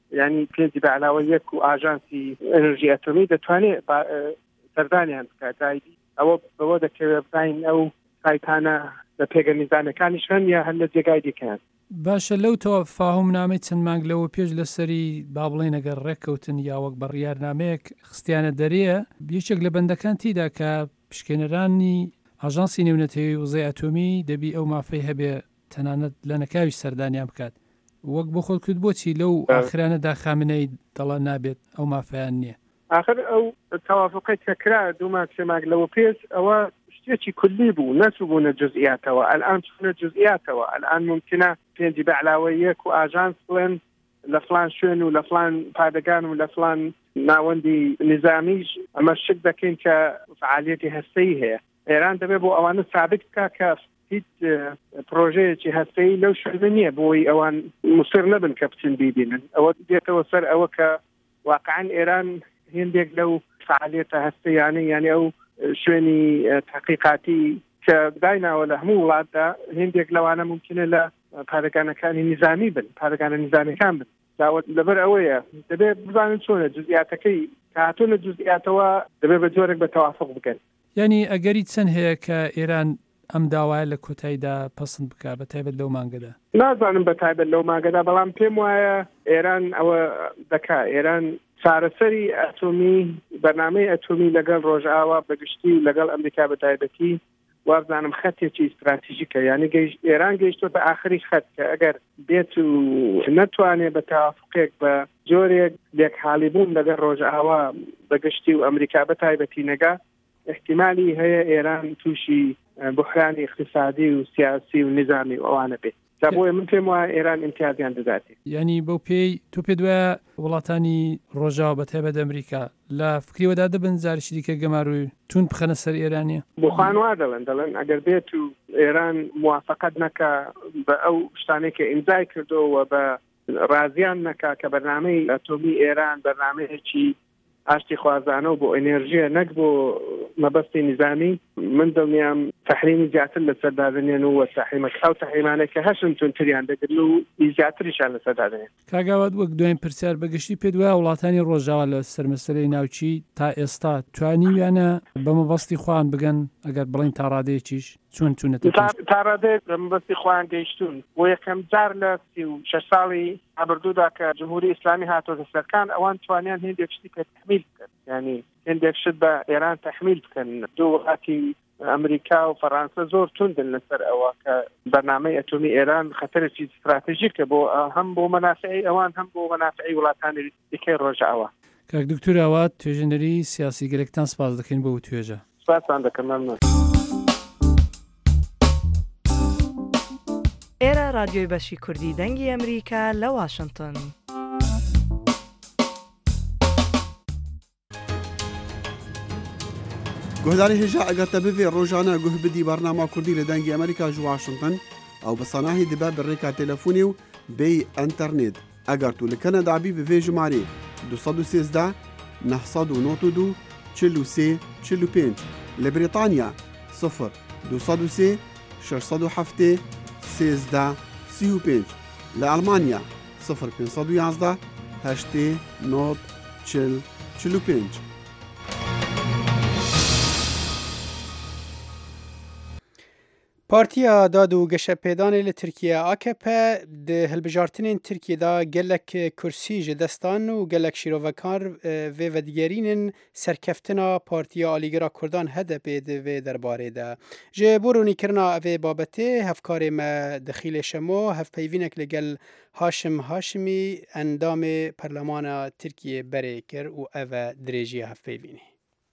S16: ینی پێنجی بە علاوە یەک و ئاژانسی ئەنرژی ئەتۆمی دەتوانێت سەردانیان بکات ئەوە بەوە دەکەوێت بزانین ئەو سایتانە لە پێگە میزانەکانی شوێن یا هەر لە جێگای دیکەن.
S15: باشە لەو تەوا فاهمنامەی چەند مانگ لەوە پێش لەسەری با بڵێن ئەگەر ڕێککەوتن یا وەک بڕیارنامەیەک خستیانە دەرەیە یەکێک لە بەندەکان تیدا کە پشکێنەرانی ئاژانسی نێونەتەوەی وزەی ئەتۆمی دەبی ئەو مافەی هەبێ تەنانەت لە نەکاوی سەردانیان بکات وەک بۆ خۆت کرد بۆچی لەو ئاخرانەدا خامنەی دەڵە نابێت ئەو مافەیان نییە.
S16: آخر ئەو تەوافقی کە کرا دوو مانگ سێ مانگ لەوە پێش ئەوە شتێکی کولی بوو نەچووبوونە جزئیاتەوە ئەلئان چوونە جزئیاتەوە ئەلئان ممکنە پێنجی بە علاوە یەک و ئاژانس بڵێن لە فلان شوێن و لە فلان پادەگان و لە فلان ناوەندی نظامیش ئەمە شک دەکەین کە فعالیەتی هەستەیی هەیە. ئێران دەبێت بۆ ئەوانە ثابت بکات کە هیچ پرۆژەیەکی هەستەیی لەو شوێنە نییە بۆی ئەوان مصر نەبن کە بچن بیبینن. ئەوە دێتەوە سەر ئەوە کە واقعاً ئێران هێندێک لەو فعالیەتە هەستەیانە یعنی ئەو شوێنی تحقیقاتی کە دایناوە لە هەموو وڵاتدا هێندێک لەوانە ممکنە لە پارێگانەکانی نظامی بن پارێگانە نظامیەکان بن. داوت لەبەر ئەوەیە دەبێت بزانن چۆنە جزئیاتەکەی کە هاتوونە جزئیاتەوە دەبێت بە جۆرێک بە تەوافق بکەن.
S15: یعنی ئەگەری چەند هەیە کە ئێران ئەم داوایە لە کۆتاییدا پەسەند بکات بە تایبەت لەو مانگەدا؟
S16: نازانم بە تایبەت لەو مانگەدا بەڵام پێم وایە ئێران ئەوە دەکات. ئێران چارەسەری ئەتۆمی بەرنامەی ئەتۆمی لەگەڵ ڕۆژئاوا بەگشتی و لەگەڵ ئەمریکا بە تایبەتی وابزانم خەتێکی استراتیژیکە یعنی ئێران گەیشتوە بە ئاخری خەت کە ئەگەر بێت و نەتوانێت بە تەوافقێک بە جۆرێک لێکحاڵیبوون لەگەڵ ڕۆژئاوا بەگشتی و ئەمریکا بە تایبەتی نەگا احتیمالی هەیە ئێران تووشی بحرانی اقتصادی و سیاسی و نظامی و ئەوانە بێت. بۆیە من پێم وایە ئێران امتیازیان دەداتێت.
S15: یعنی بەو پێی تۆ پێ دوایە وڵاتانی ڕۆژاوە بە تایبەت ئەمریکا لە فکریوەدا دەبن زارشی دیکە گەماروی تون بخەنە سەر ئێرانیە؟
S16: بۆخوان وا دەڵێن ئەگەر بێت و ئێران موافقەت نەکا بە ئەو شتانێک کە ئیمزای کردەوە بە ڕازیان نەکا کە بەرنامەی ئەتۆمی ئێران بەرنامەیەکی ئاشتی خوازانە و بۆ ئەنێرژیە نەک بۆ مەبەستی نظامی من دڵنیام تحریمی زیاتر لەسەر دادنێن و تحریمەکە ئەو تحریمانێک کە هەشم تونتریان دەگرن و زیاتریشان لەسەر دادنێن.
S15: کاگاوات وەک دوایین پرسیار بەگشتی پێ دوایە وڵاتانی ڕۆژاوا لە سەر مەسەلەی ناوچی تا ئێستا توانیویانە بە مەبەستی خوان بگەن ئەگەر بڵین تا ڕادەیەکیش چۆن چوونەتە
S16: تا ڕادەیەک بە مەبەستی خوان گەیشتون بۆ یەکەم جار لە 36 ساڵی ئابردوودا کە جمهوری ئیسلامی هاتۆتە سەرکان ئەوان توانیان هێندێک شتی پێ تحمیل بکەن یعنی هێندێک شت بە ئێران تحمیل بکەن. دوو وڵاتی ئەمریکا و فەڕەنسا زۆر توندن لەسەر ئەوە کە بەرنامەی ئەتۆمی ئێران خەتەرێکی استراتیژیکە بۆ هەم بۆ مەنافعی ئەوان هەم بۆ مەنافعی وڵاتانی دیکەی ڕۆژئاوا.
S15: کاک دکتۆر ئاوات توێژەنەری سیاسی گەلێکتان سپاس دەکەین بۆ توێژە.
S16: سپاسان دەکەم. مەمنون.
S17: ئێرە رادیۆی بەشی کوردی دەنگی ئەمریکا لە واشنگتن.
S18: گۆداری هێژا ئەگەرتە بڤێ ڕۆژانە گوه بدی بەرنامە کوردی لە دەنگی ئەمریکا ژ واشنگتن ئەو بەسەناهی دەبە بڕێکا تەلەفۆنی و بێی ئەنتەرنێت ئەگەر تو لە کەنەدابی بڤێ ژمارە 213 992 43 45 لە بریتانیا 0 203 607 13 35 لە ئەڵمانیا 0511 8 9 40 45.
S1: پارتیا داد و گەشەپێدانê li Tirkiye AKP di hilbijartinên Tirkiyeyda gelek kursî ji destan û gelek şîrovekar vê vedigerînên serkeftina Partiya Alîgera Kurdan HDP di vê derbarê de. Ji bo rûnîkirina evê babetê hevkarê me Dixîlê Şemo hevpeyvînek li gel Haşim Haşimî endamê Perlemana Tirkiye berê kir û ev e dirêjiya hevpeyvînê.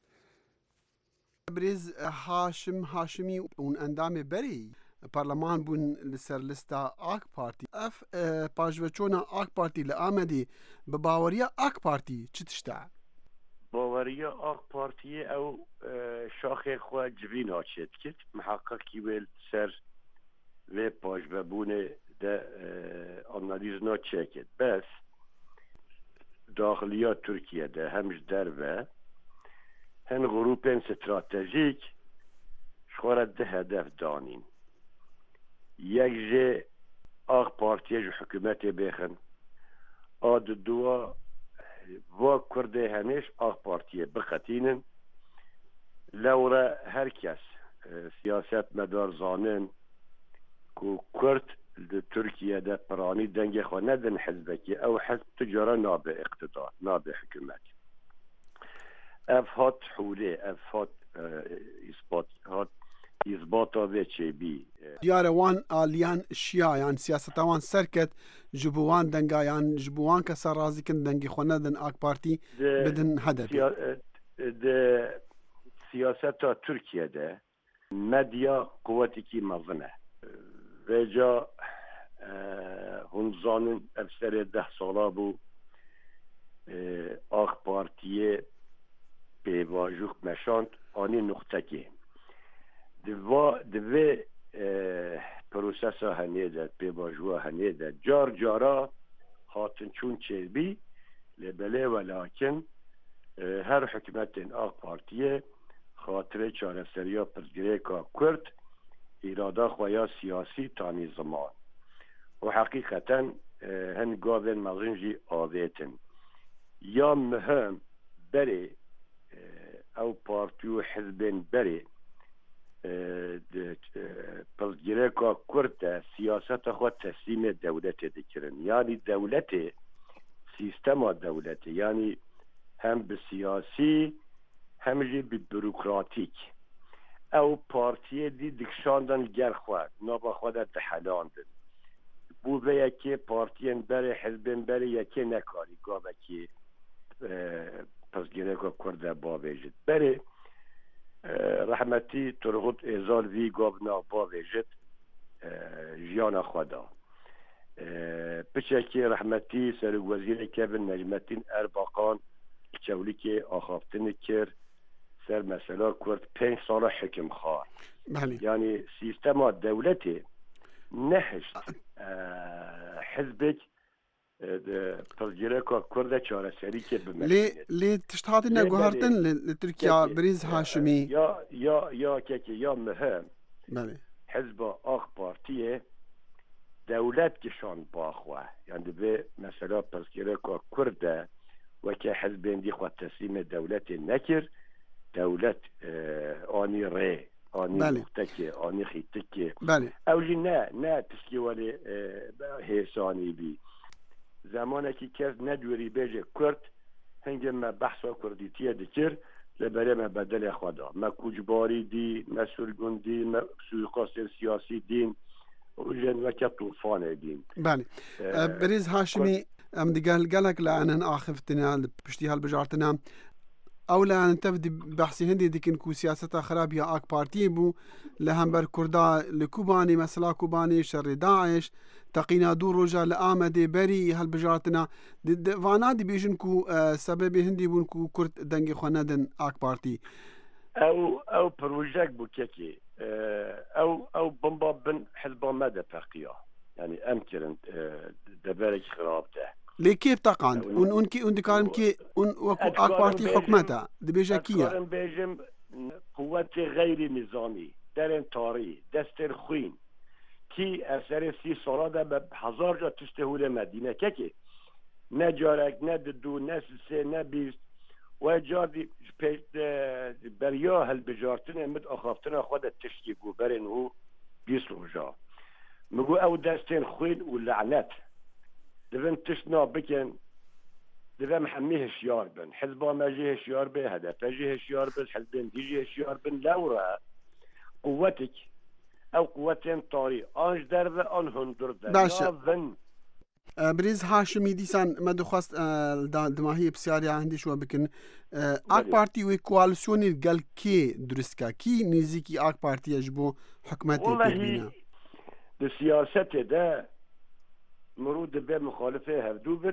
S18: برێز هاشم هاشمی اون ئەندامێ بەری پەرلەمان بوون لەسەر لستا ئاک پارتی ئەف پاژوەچۆنە ئاک پارتی لە ئامەدی بە باوەریە ئاک پارتی چ تشتا؟
S19: باوەریە ئاک پارتیە ئەو شاخێ خوا جوی ناچێت کرد محققی وێل سەر وێ پاژبەبوونێ دە ئانالیز ناچێکێت بەس داخلیا تورکیەدە هەمش دەربە هن غروپên stratejîk ji xwe re di hedef danîn. Yek jê Ak Partiye ji hikûmetê bêxin, آد دوا و کرده همیش آق پارتیه بخطینن لورا هر کس سیاست مدار زانن که کرد ترکیه ده پرانی دنگ خو ندن حزبکی او حزب تجاره ناب اقتدار ناب حکومت افهات حوله افهات اثباتا به چه بی
S18: دیار وان آلیان شیا یان سیاست وان سرکت جبوان دنگا یان جبوان کسا رازی کن دنگی خو ندن آک پارتی بدن هدف
S19: ده سیاست ترکیه ده مدیا قوتی کی مظنه وجا هنزانن افسر 10 ساله بو آخ پارتیه به واجوخ مشاند آنی نقطه که دوی پروسس هنیه داد به واجوه هنیه داد جار جارا خاطن چون چربی لبله ولیکن هر حکومت آخ پارتیه خاطر چاره سریا پرگره که کرد ایرادا خواه سیاسی تانی زمان و حقیقتا هن گاوین مغنجی آویتن یا مهم بری او پارتیو حزبین بری پرگره که کرد سیاست خواه تسلیم دولت دکرن یعنی دولت سیستم دولت یعنی هم به سیاسی همجی به بروکراتیک او پارتیه دی دکشاندن گر خواهد نابا خواهد دحلاندن بو به یکی پارتین بره حزبین بره یکی نکاری گاوه که پسگیره که کرده باویجد بره رحمتی ترغط ایزال وی گاونا باویجد جیان خدا پچه که رحمتی سر وزیر کبن نجمتین ارباقان چولی که آخافتن کرد سر مثلا کرد 5 سال حکم خواه یعنی سیستم دولتی نهشت حزبك پرگیره که کرد چاره سری که بمشید
S18: لی تشتهاتی نگوهرتن لترکیا بریز هاشمی
S19: یا که یا مهم حزب آخ پارتیه دولت کشان باخواه یعنی به مثلا پرگیره که کرده و که حزبین دی خود تسلیم دولت نکر دولت آنی ری آنی مختکی آنی خیتکی اولی نه تسکی ولی حیثانی بی زمانه که کس ندوری بیجه کرد هنگه ما بحثا کردیتیه دکر لبره ما بدل خدا ما کجباری دی ما سرگون دی ما سویقاست سیاسی دین و جن وکه طوفان دین
S18: بریز هاشمی ام دیگه گلک لعنن آخفتنا پشتی هالبجارتنا او لعنن تفدي بحثي هندي ديكن كو سياستا خراب يا آك بارتي بو لهمبر كردا لكوباني مثلا كوباني شر داعش تقينا دور رجا لآمدي بري هالبجارتنا وانا دي بيجن كو سبب هندي بون كو كرد دنگي خواندن آك بارتي
S19: او بروجاك بو كيكي او بمبا بن حزبا مدى فرقيا يعني امكن دبارك خرابته
S18: ليه كيف تقعد اون كارن كي وكو آك بارتي حكمتها دي بيجا كيا
S19: بيجم قوات غير نظامي درن طاري دستر خوين كي اثر 30 ساله ده به هزار جا تستهول مدينه كي نجارك نددو نسلسه نبيست و جادي بريا هالبجارتن مد اخافتنا خود تشكيكو برن هو بيسلو جا مگو او دستن خوين ولعنت دفن تشنا بكن دفن محميه هشيار بن حزبا ما جيه هشيار به هدف جيه هشيار بن حزبين دي هشيار بن لورا قوتك او قوتين طاري انج دربه ان هندر
S18: دربه بریز هاشمی دیسان ما دخواست دماهی بسیاری هندی شو بکن آک پارتی و کوالسیونی گل کی درست که کی نزدیکی آک پارتی اجبو حکمت
S19: والله ده سیاست ده مرود به مخالفه هفدوبت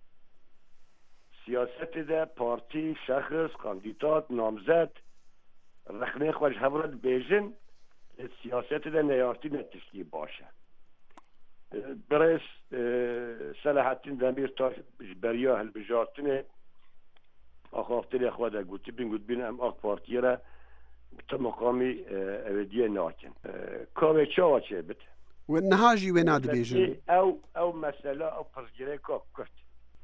S19: سیاست ده پارتی شخص کاندیدات نامزد رخنه خوش هورد بیجن سیاست ده نیارتی نتشکی باشه برس صلاحتین دمیر تا بریا هالبجارتنه آخافتنی خواده گوتی بین ام آق پارتی را تا مقامی اودیه ناکن کاوه چاوه چه بده
S18: و نهاجی و ناد بیجن
S19: او مسئله او پرگیره که کرد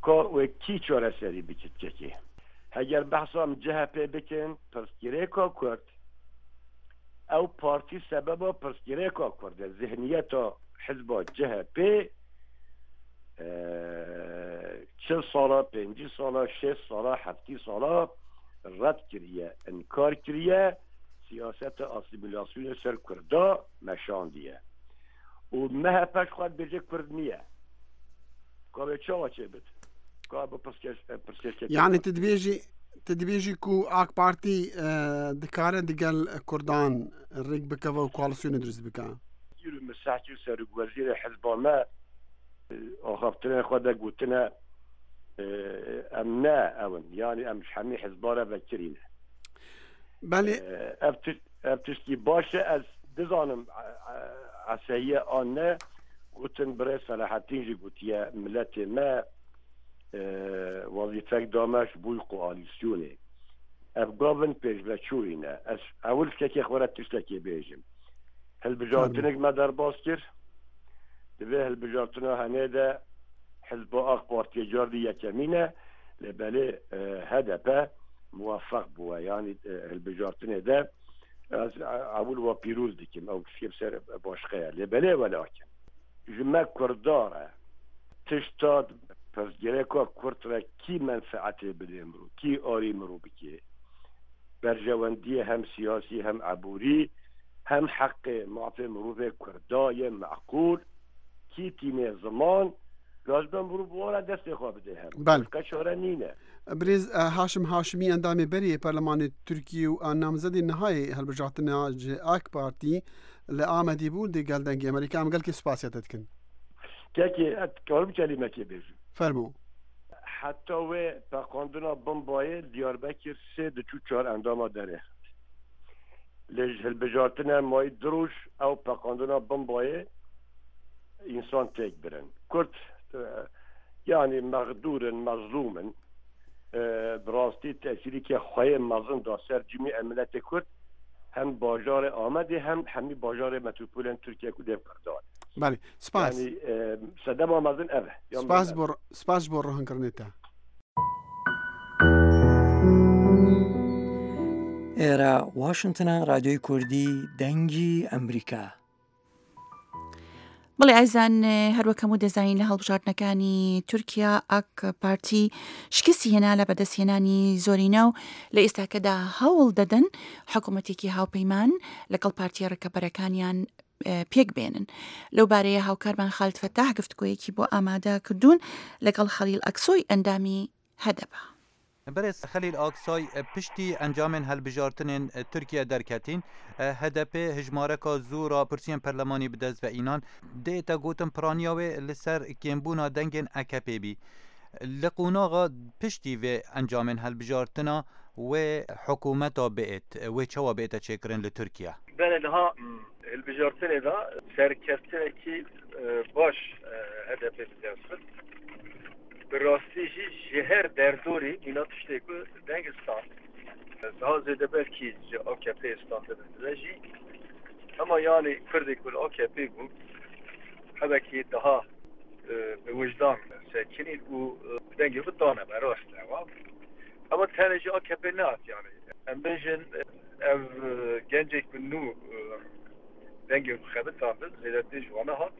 S19: که کی چاره سری بکید که اگر بحثم CHP بکن پرسگیره که کرد او پارتی سبب پرسگیره که کرده ذهنیت حزب CHP 40 ساله 50 ساله 6 ساله 7 ساله رد کریه انکار کریه سیاست آسیمیلاسیون سر کردا مشاندیه و مهپش خواهد بجه کرد نیه که چه واچه بید
S18: يعني تدبيجي كو اك بارتي دكاره دقال كردان الريق بكا وكوالسيون درس بكا
S19: يلو مساحتي سر وزير حزب ما اخفتنا خدا قلتنا امنا اون يعني امش حمي حزبارا بكرين
S18: بله
S19: ابتشتي باشه از دزانم عسيه آنه قلتن برای صلاحتين جي قلتيا ملت ما وظیفه دامش بوی کوالیسیونه افغان پیش بچوینه از اول که خورد تشتکی بیجم هل بجارتنک ما در باز کرد دوی هل بجارتنا هنه ده حزب آق پارتی جاردی یکمینه لبله هدفه موفق بوه یعنی هل بجارتنه ده از اول و پیروز دیکم او کسیب سر باشقه لبله ولیکن جمع کرداره تشتاد پس گره که کرد را کی منفعت بده مرو کی آری مرو بکیه برجواندی هم سیاسی هم عبوری هم حق معطی مرو به کردای معقول کی تیم زمان لازم مرو بوارا دست خواه بده هم
S18: بله
S19: کشاره نینه
S18: بريز هاشم هاشمي اندامي بري برلمان تركي ونامزد النهائي هالبجاتنا اك بارتي لآمدي بود دي قال دنگي امريكا ام قال كي سباسيتتكن
S19: كي كلام كلمه كي بيجو
S18: فرمو
S19: حتی و پاکاندنا بمبای دیاربکر 3-4 اندام داره لجهل بجارتنا مای دروش او پاکاندنا بمبای انسان تک برن کرد یعنی مغدور مظلوم براستی تأثیری که خواهی مظلوم دا سر جمعی امنت کرد هم باجار آمده هم همی باجار متروپولن ترکیه کده کردان
S18: بله سپاس
S19: یعنی صدام آمدن اوه
S18: سپاس بور رهن کرنیتا
S7: ئێرە واشنگتنە رادیۆی کوردی دەنگی ئەمریکا
S2: بڵێ ئایزان هەروەکەم و دەزانین لە هەڵبژاردنەکانی تورکیا ئاک پارتی شکستی هێنا لە بەدەستهێنانی زۆرینە و لە ئێستاکەدا هەوڵ دەدەن حکوومەتێکی هاوپەیمان لەگەڵ پارتیە ڕێکەبەرەکانیان پێک بێنن لەو بارەیە هاوکارمان خالد فەتاح گفتگۆیەکی بۆ ئامادە کردوون لەگەڵ خەلیل ئەکسۆی ئەندامی هەدەبە
S3: برس خلیل آکسای پشتی انجام هلبجارتن ترکیه درکتین هدف هجمارکا زورا پرسیان پرلمانی بدز و اینان دیتا گوتن پرانیاوه لسر کمبونا دنگن اکپی بی لقوناغا پشتی و انجام هلبجارتنا و حکومتا بیت و چوا بیتا چکرن لترکیه
S20: بله لها هلبجارتن دا سرکرتنه کی باش هدف بدز براستی جهر دردوری اینا تشتی که دنگستان زهازه بلکی AKP استانده بندرجی اما یعنی کردی کل AKP بود هبه که daha به وجدان سکنین و دنگی خود دانه براست اما تنجی AKP نات yani ام بجن او گنجی کنو دنگی خبت تابد زیدتی جوانه هات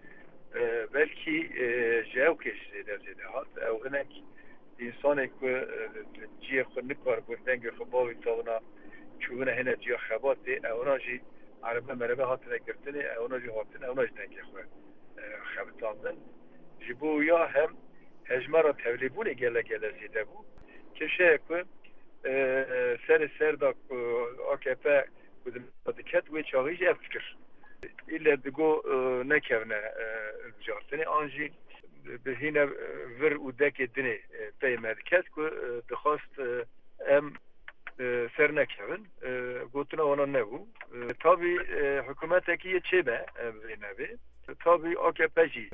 S20: belki جاوكش زيادة هات أو هناك إنسان که جی خود نکار بود دنگ خباوی تاونا چونه هنه جی خباته اونا جی عربه مربه هات نکرتنه اونا جی هاتنه اونا جی دنگ خود خبتاندن جبو یا هم هجمه را تولیبونه گله زیده بود که شه که سر دا AKP بودم دکت و چاقی جی افکر إلا دقو نكرنا جارتني أنجي بهنا فر وداك الدنيا تاي مركز كو دخواست أم سر نكرن قلتنا وانا نبو طبي حكومتك يتشبه بينابي طبي AKP جي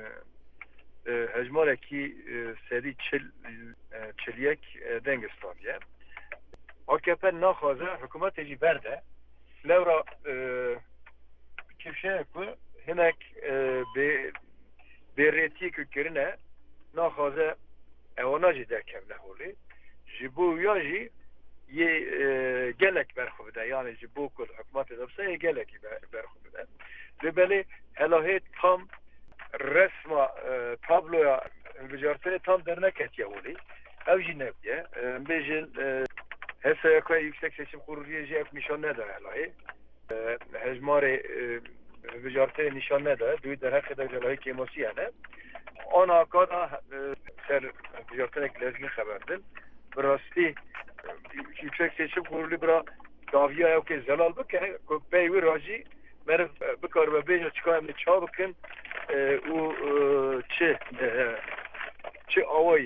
S20: هجمالكي سري تشليك دنگستانيا AKP ناخوازه حكومت جي برده لورا کیشه که هنک به ریتی که کرنه ناخوازه اواناجی درکم نهولی جبو یاجی یه گلک برخو بده یعنی جبو کل حکومت دبسه یه گلکی برخو بده لبلی الهی tam resma tabloya Elbijartene tam dernek yavuli evji nebye bejin HSYK Yüksek Seçim Kurulu yiyecek nişan ne der helahi hecmari Elbijartene nişan ne der duy der hakikaten helahi kemosi yani ona kadar ser Elbijartene lezgin haberdin براستی Yüksek Seçim Kurulu bira daviya yok ki zelal bike beyvi raji من بکار و بیجا چکایم چا بکن او چه آوای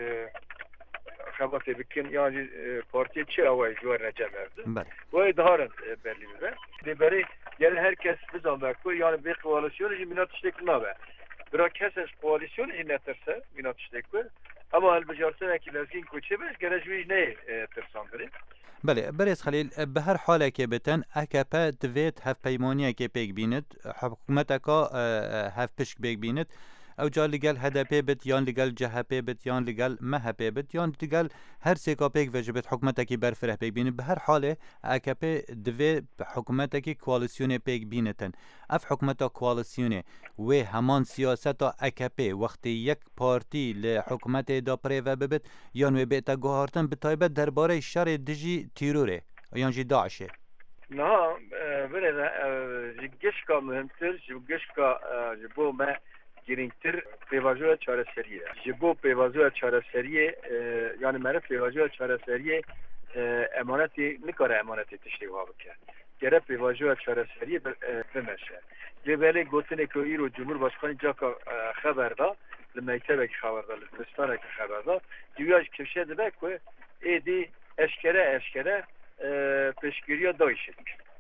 S20: خباته بکن یعنی پارتی چه آوای جوار نجم اردن و ادهارن برلینه ده برای یعنی هر کس بزن بکو یعنی به قوالیسیونی منات تشتکل نابه برای کس از قوالیسیونی نترسه منات تشتکل اما البجارتن اکی لازگین کوچه بش گرجویج نه ترسان بریم
S3: بله بريس خليل بهر حالة كبتن أكبا دويت هف بيمونيا كي بيك بينت حكومتك هف بشك بيك بينت او جا لقال هدفي بت يان لقال جهبي بت يان لقال مهبي بت يان لقال هر سيكا بيك وجبت حكومتك برفره بيك بينت بهر حالة أكبا دويت حكومتك كواليسيوني بيك بينتن اف حكومتا كواليسيوني و همان سياستا أكبا وقت يك بارتي لحكومت دا بريفا ببت يان و بيتا گوهارتن بتايبت درباره شر دجي تيروره يان جي داعشه
S20: نه بله جگشکا مهمتر جگشکا جبو ما گرینگتر پیواجوی چارەسەریه جبو پیواجوی چارەسەریه یعنی مرا پیواجوی چارەسەریه امانتی نکاره امانتی تشریح بکن گره پیواجوی چارەسەریه بمشه لباله گوتنه که ایرو جمهور باشخانی جا که خبر دا لمکتبه که خبر دا لفستانه که خبر دا دیویاج کشه ده که ایدی اشکره peşgiriya dayışık.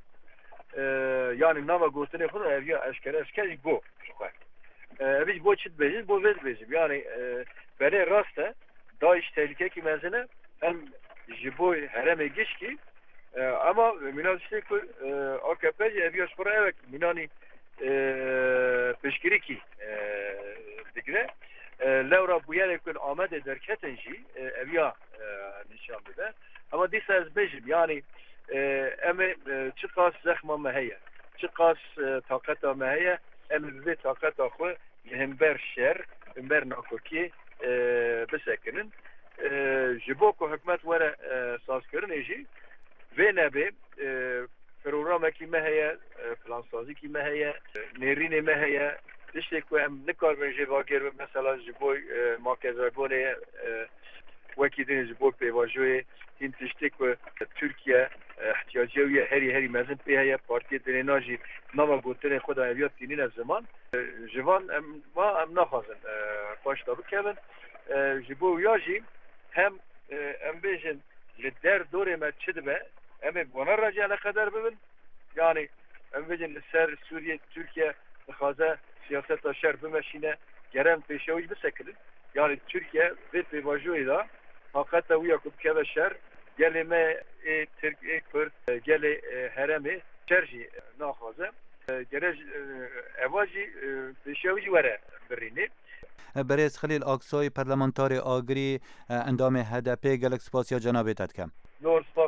S20: Yani nama gotine falan evya eşkere bu. Biz bu çit beziz, bu vez bezim. Yani böyle rasta dayış tehlike ki mezene hem jibo hereme geç ki ama münasişte ki AKP evya spora evet minani peşgiri ki digre levra bu yere kun amade derketenji evya nişan bide. Ama disa ez bejim yani eme çıkas zahma meheye çıkas takata meheye eme bir takata xo hember şer hember nakoki besekinin jiboko hükümet vere sazkırın eji ve nebe programı ki meheye plansazi ki meheye nerine meheye işte ko em nikar benje vakir mesela jiboy makazagone وکی دنیز بول پیواجوی این تشتی که ترکیه احتیاجی هری مزن پیه پارتی دنیاجی نام گوتن خود اویات دینین از زمان جوان ما ام نخوازن باش دابو کردن جبو یاجی هم ام بیشن لدر دوره ما چه دبه ام بنا رجع لقدر ببن yani ام بیشن لسر سوریه ترکیه خوازه سیاست شر بمشینه گرم پیشوی بسکلن yani Türkiye ve پیواجوی دا hakikaten uya kubkeve şer gelime Türkiye Kürt gele heremi şerji naxwaze gerej evaji peşavi were birini
S3: بريس خليل أقصاي برلمانتاري آگری اندام HDP گلک سپاسیا جنابتت کم
S20: نور سپاس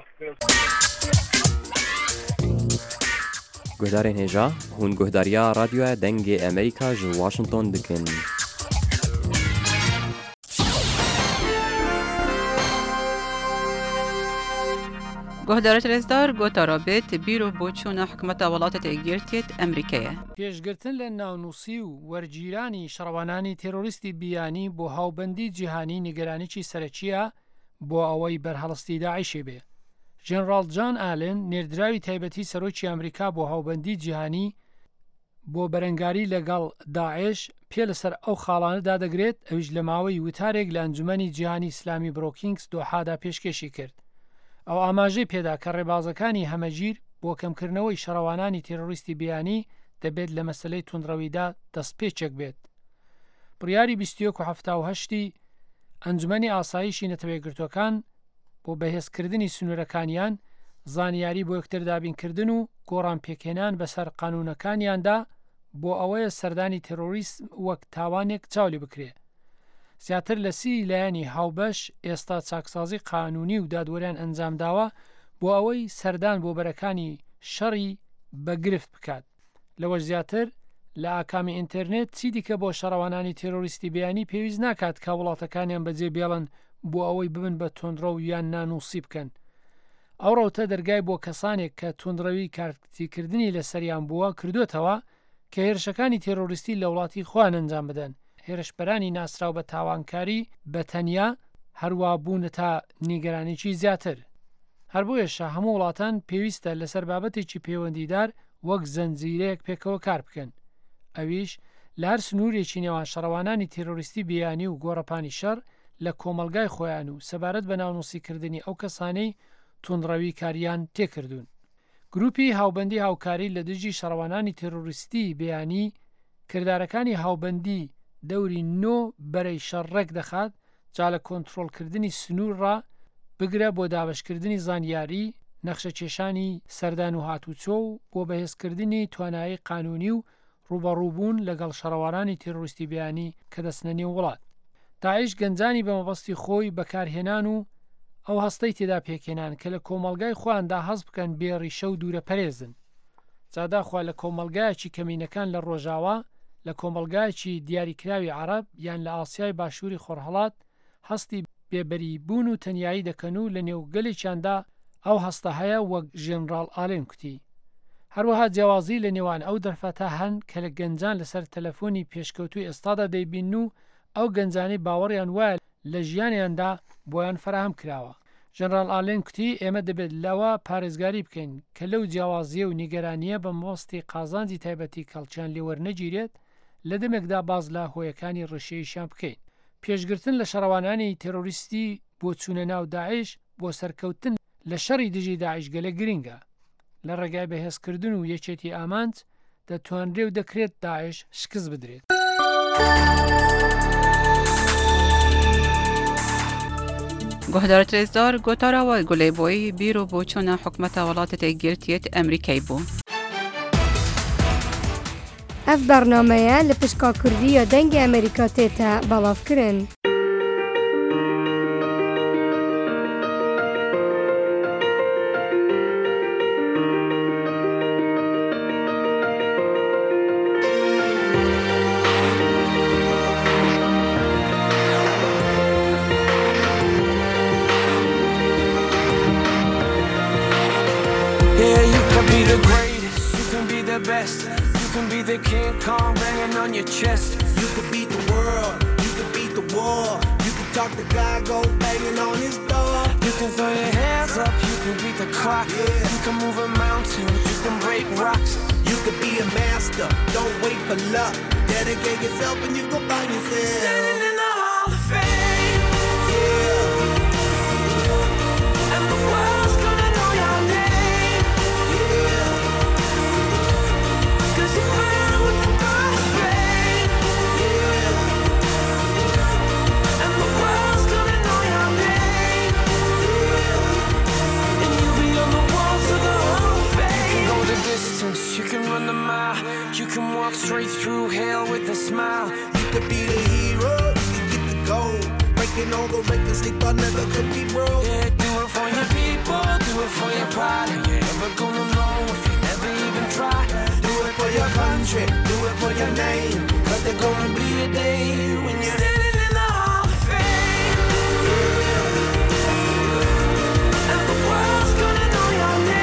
S21: گهدارین هجا هون گهداریا رادیو دنگ امریکا جو واشنطن دکن
S2: گهدارت رزدار گوتا رابط بیرو بوچون حکومت ولاتت ایگیرتیت امریکیه.
S15: پێشگرتن لە ناونووسی و وەرگیرانی شەڕەوانانی تێرۆریستی بیانی بۆ هاوبەندی جیهانی نیگەرانیی سەرەکیە بۆ ئەوەی بەرهەڵستی داعیشێ بێ. ژێنڕاڵ جان ئالن نێردراوی تایبەتی سەرۆکی ئەمریکا بۆ هاوبەندی جیهانی بۆ بەرەنگاری لەگەڵ داعش پێ لەسەر ئەو خاڵانەدا دەگرێت ئەویش لە ماوەی وتارێک لە ئەنجومەنی جیهانی ئیسلامی برۆکینگز دۆحادا پێشکەشی کرد. ئەو ئاماژەی پێدا کە ڕێبازەکانی هەمەگیر بۆ کەمکردنەوەی شەڕەوانانی تێرۆریستی بیانی دەبێت لە مەسلەی توندڕەویدا دەستپێچێک بێت. بڕیاری 1970 ئەنجومەنی ئاسایشی نەتەوەیەکگرتوەکان بۆ بەهێزکردنی سنوورەکانیان زانیاری بۆ یەکتر دابینکردن و گۆڕان پێکهێنان بەسەر قانونەکانیاندا بۆ ئەوەیە سەردانی تێرۆریسم وەک تاوانێک چاولی بکرێ. زیاتر لە 30 لایەنی هاوبەش ئێستا چاکسازی قانونی و دادوەریان ئەنجامداوە بۆ ئەوەی سەردان بۆ بەرەکانی شەڕی بەگرفت بکات. لەوەش زیاتر لە ئاکامی ئینتەرنێت چی دیکە بۆ شەڕەوانانی تێرۆریستی بەیانی پێویست ناکات کە وڵاتەکانیان بەجێ بێڵن بۆ ئەوەی ببن بە تۆندڕە و یان نانووسی بکەن. ئەو ڕەوتە دەرگای بۆ کەسانێک کە تۆندڕەوی کارکردنی لەسەریان بووە کردوێتەوە کە هێرشەکانی تێرۆریستی لە وڵاتی خۆیان ئەنجام بدەن. هێرشبەرانی ناسراو بە تاوانکاری بە تەنیا هەروە بوون تا نیگەرانێکی زیاتر. هەر بۆیەشە هەموو وڵاتان پێویستە لەسەر بابەتێکی پەیوەندیدار وەک زەنجیرەیەک پێکەوە کار بکەن. ئەویش لە هەر سنوورێکی نێوان شەڕەوانانی تێرۆریستی بەیانی و گۆڕەپانی شەڕ لە کۆمەلگای خۆیان و سەبارەت بە ناونوسیکردنی ئەو کەسانەی تونڕەوی کاریان تێکردوون. گروپی هاوبەندی هاوکاری لە دژی شەڕەوانانی تێرۆریستی بەیانی کردارەکانی هاوبەندی دەوری نۆ بەرەی شەڕێک دەخات جا لە کۆنتترۆلکردنی سنوورڕا بگرە بۆ دابشکردنی زانیاری نەخشە کێشانی سەردان و هاتوچۆ و بۆ بەهێزکردنی توانایی قانونی و ڕوبەڕووبوون لەگەڵ شەڕەوانانی تێرۆریستی بەیانی کە دەستنە وڵات. داعش گەنجانی بە مەبەستی خۆی بەکارهێنان و ئەو هەستەی تێدا پێکێنان کە لە کۆمەلگای خۆیاندا هەز بکەن بێڕیشە و دوورە پەرێزن. جاداخوا لە کۆمەلگایەکی کەمینەکان لە ڕۆژاوا لە کۆمەلگایەکی دیاریکراوی عەرەب یان لە ئاسیای باشووری خۆرهەڵات هەستی بێبەری بوون و تەنیایی دەکەن و لە نێوگەلێکیاندا ئەو هەستە هەیە وەک ژێنڕاڵ ئالێن کوتی. هەروەها جیاوازی لە نێوان ئەو دەرفەتە هەن کە لە گەنجان لەسەر تەلەفۆنی پێشکەوتوی ئێستادا دەیبین و ئەو گەنجانی باوەڕیان وایە لە ژیانیاندا بۆیان فراهم کراوە. ژەنڕاڵ ئالێن کوتی ئێمە دەبێت لەوە پارێزگاری بکەین کە لەو جیاوازیە و نیگەرانیە بە مۆستی قازانجی تایبەتی کەڵکیان لێوەرنەگیرێت لە دەمێکدا باز لە هۆیەکانی ڕشەیەشیان بکەین. پێشگرتن لە شەڕەوانانی تێرۆریستی بۆ چوونە ناو داعش بۆ سەرکەوتن لە شەڕی دژی داعش گەلە گرنگە. لە ڕێگای بەهێزکردن و یەکێتی ئامانج دەتوانرێ و دەکرێت داعش شکست بدرێت.
S2: گۆهدارە ترێزدار گۆتاراوە گولەیبۆی بیرۆ بۆ چۆنە حکومەتە وڵاتە گرتیت ئەمریکای بوو.
S9: ئەف بەرنامەیە لە پشکا کوردیە دەنگی ئەمریکا تێتە بەڵاوکردن.
S4: The King Kong banging on your chest. You could beat the world, you could beat the war. You could talk the guy, go banging on his door. You can throw your hands up, you can beat the clock. Yeah. You can move a mountain, you can break rocks. You could be a master, don't wait for luck. Dedicate yourself and you go find yourself standing in the Hall of Fame. Yeah. And the world's gonna know your name. Yeah. 'Cause you you can walk straight through hell with a smile. You could be the hero, you can get the gold. Breaking all the records they thought never could be broke. Yeah, do it for your people, do it for your pride. And you're never gonna know if you never even try. Do it for your country, do it for your name. 'Cause there's gonna be a day when you're standing in the Hall of Fame. And the world's gonna know your name.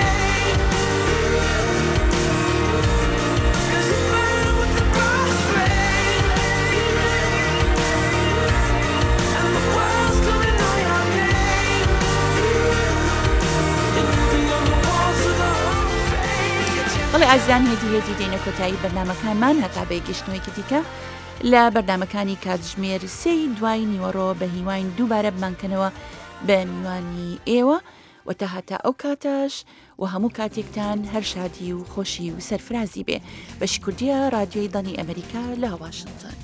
S2: بەڵێ ئازیزان هێدی دێنە کۆتایی بەرنامەکانمان هەتا بە گەشتنەوەیکی دیکە لە بەردامەکانی کاتژمێر 3 دوای نیوەڕۆ بە هیوان دووبارە بمانکەنەوە بە میوانی ئێوە و تا هەتا ئەو کاتەش و هەموو کاتێکتان هەر شادی و خۆشی و سەرفرازی بێ بەشی کوردیە رادیۆی دانی ئەمریکا لە واشنگتن.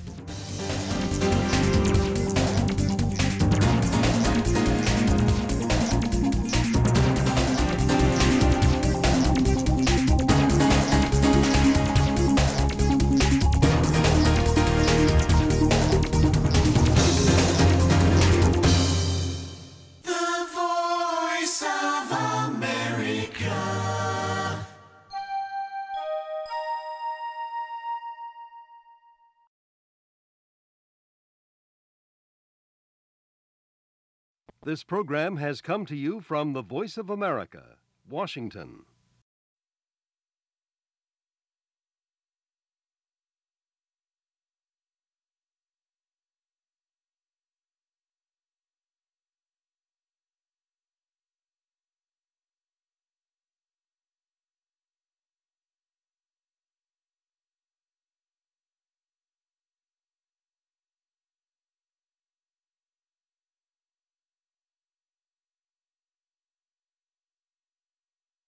S5: This program has come to you from the Voice of America, Washington.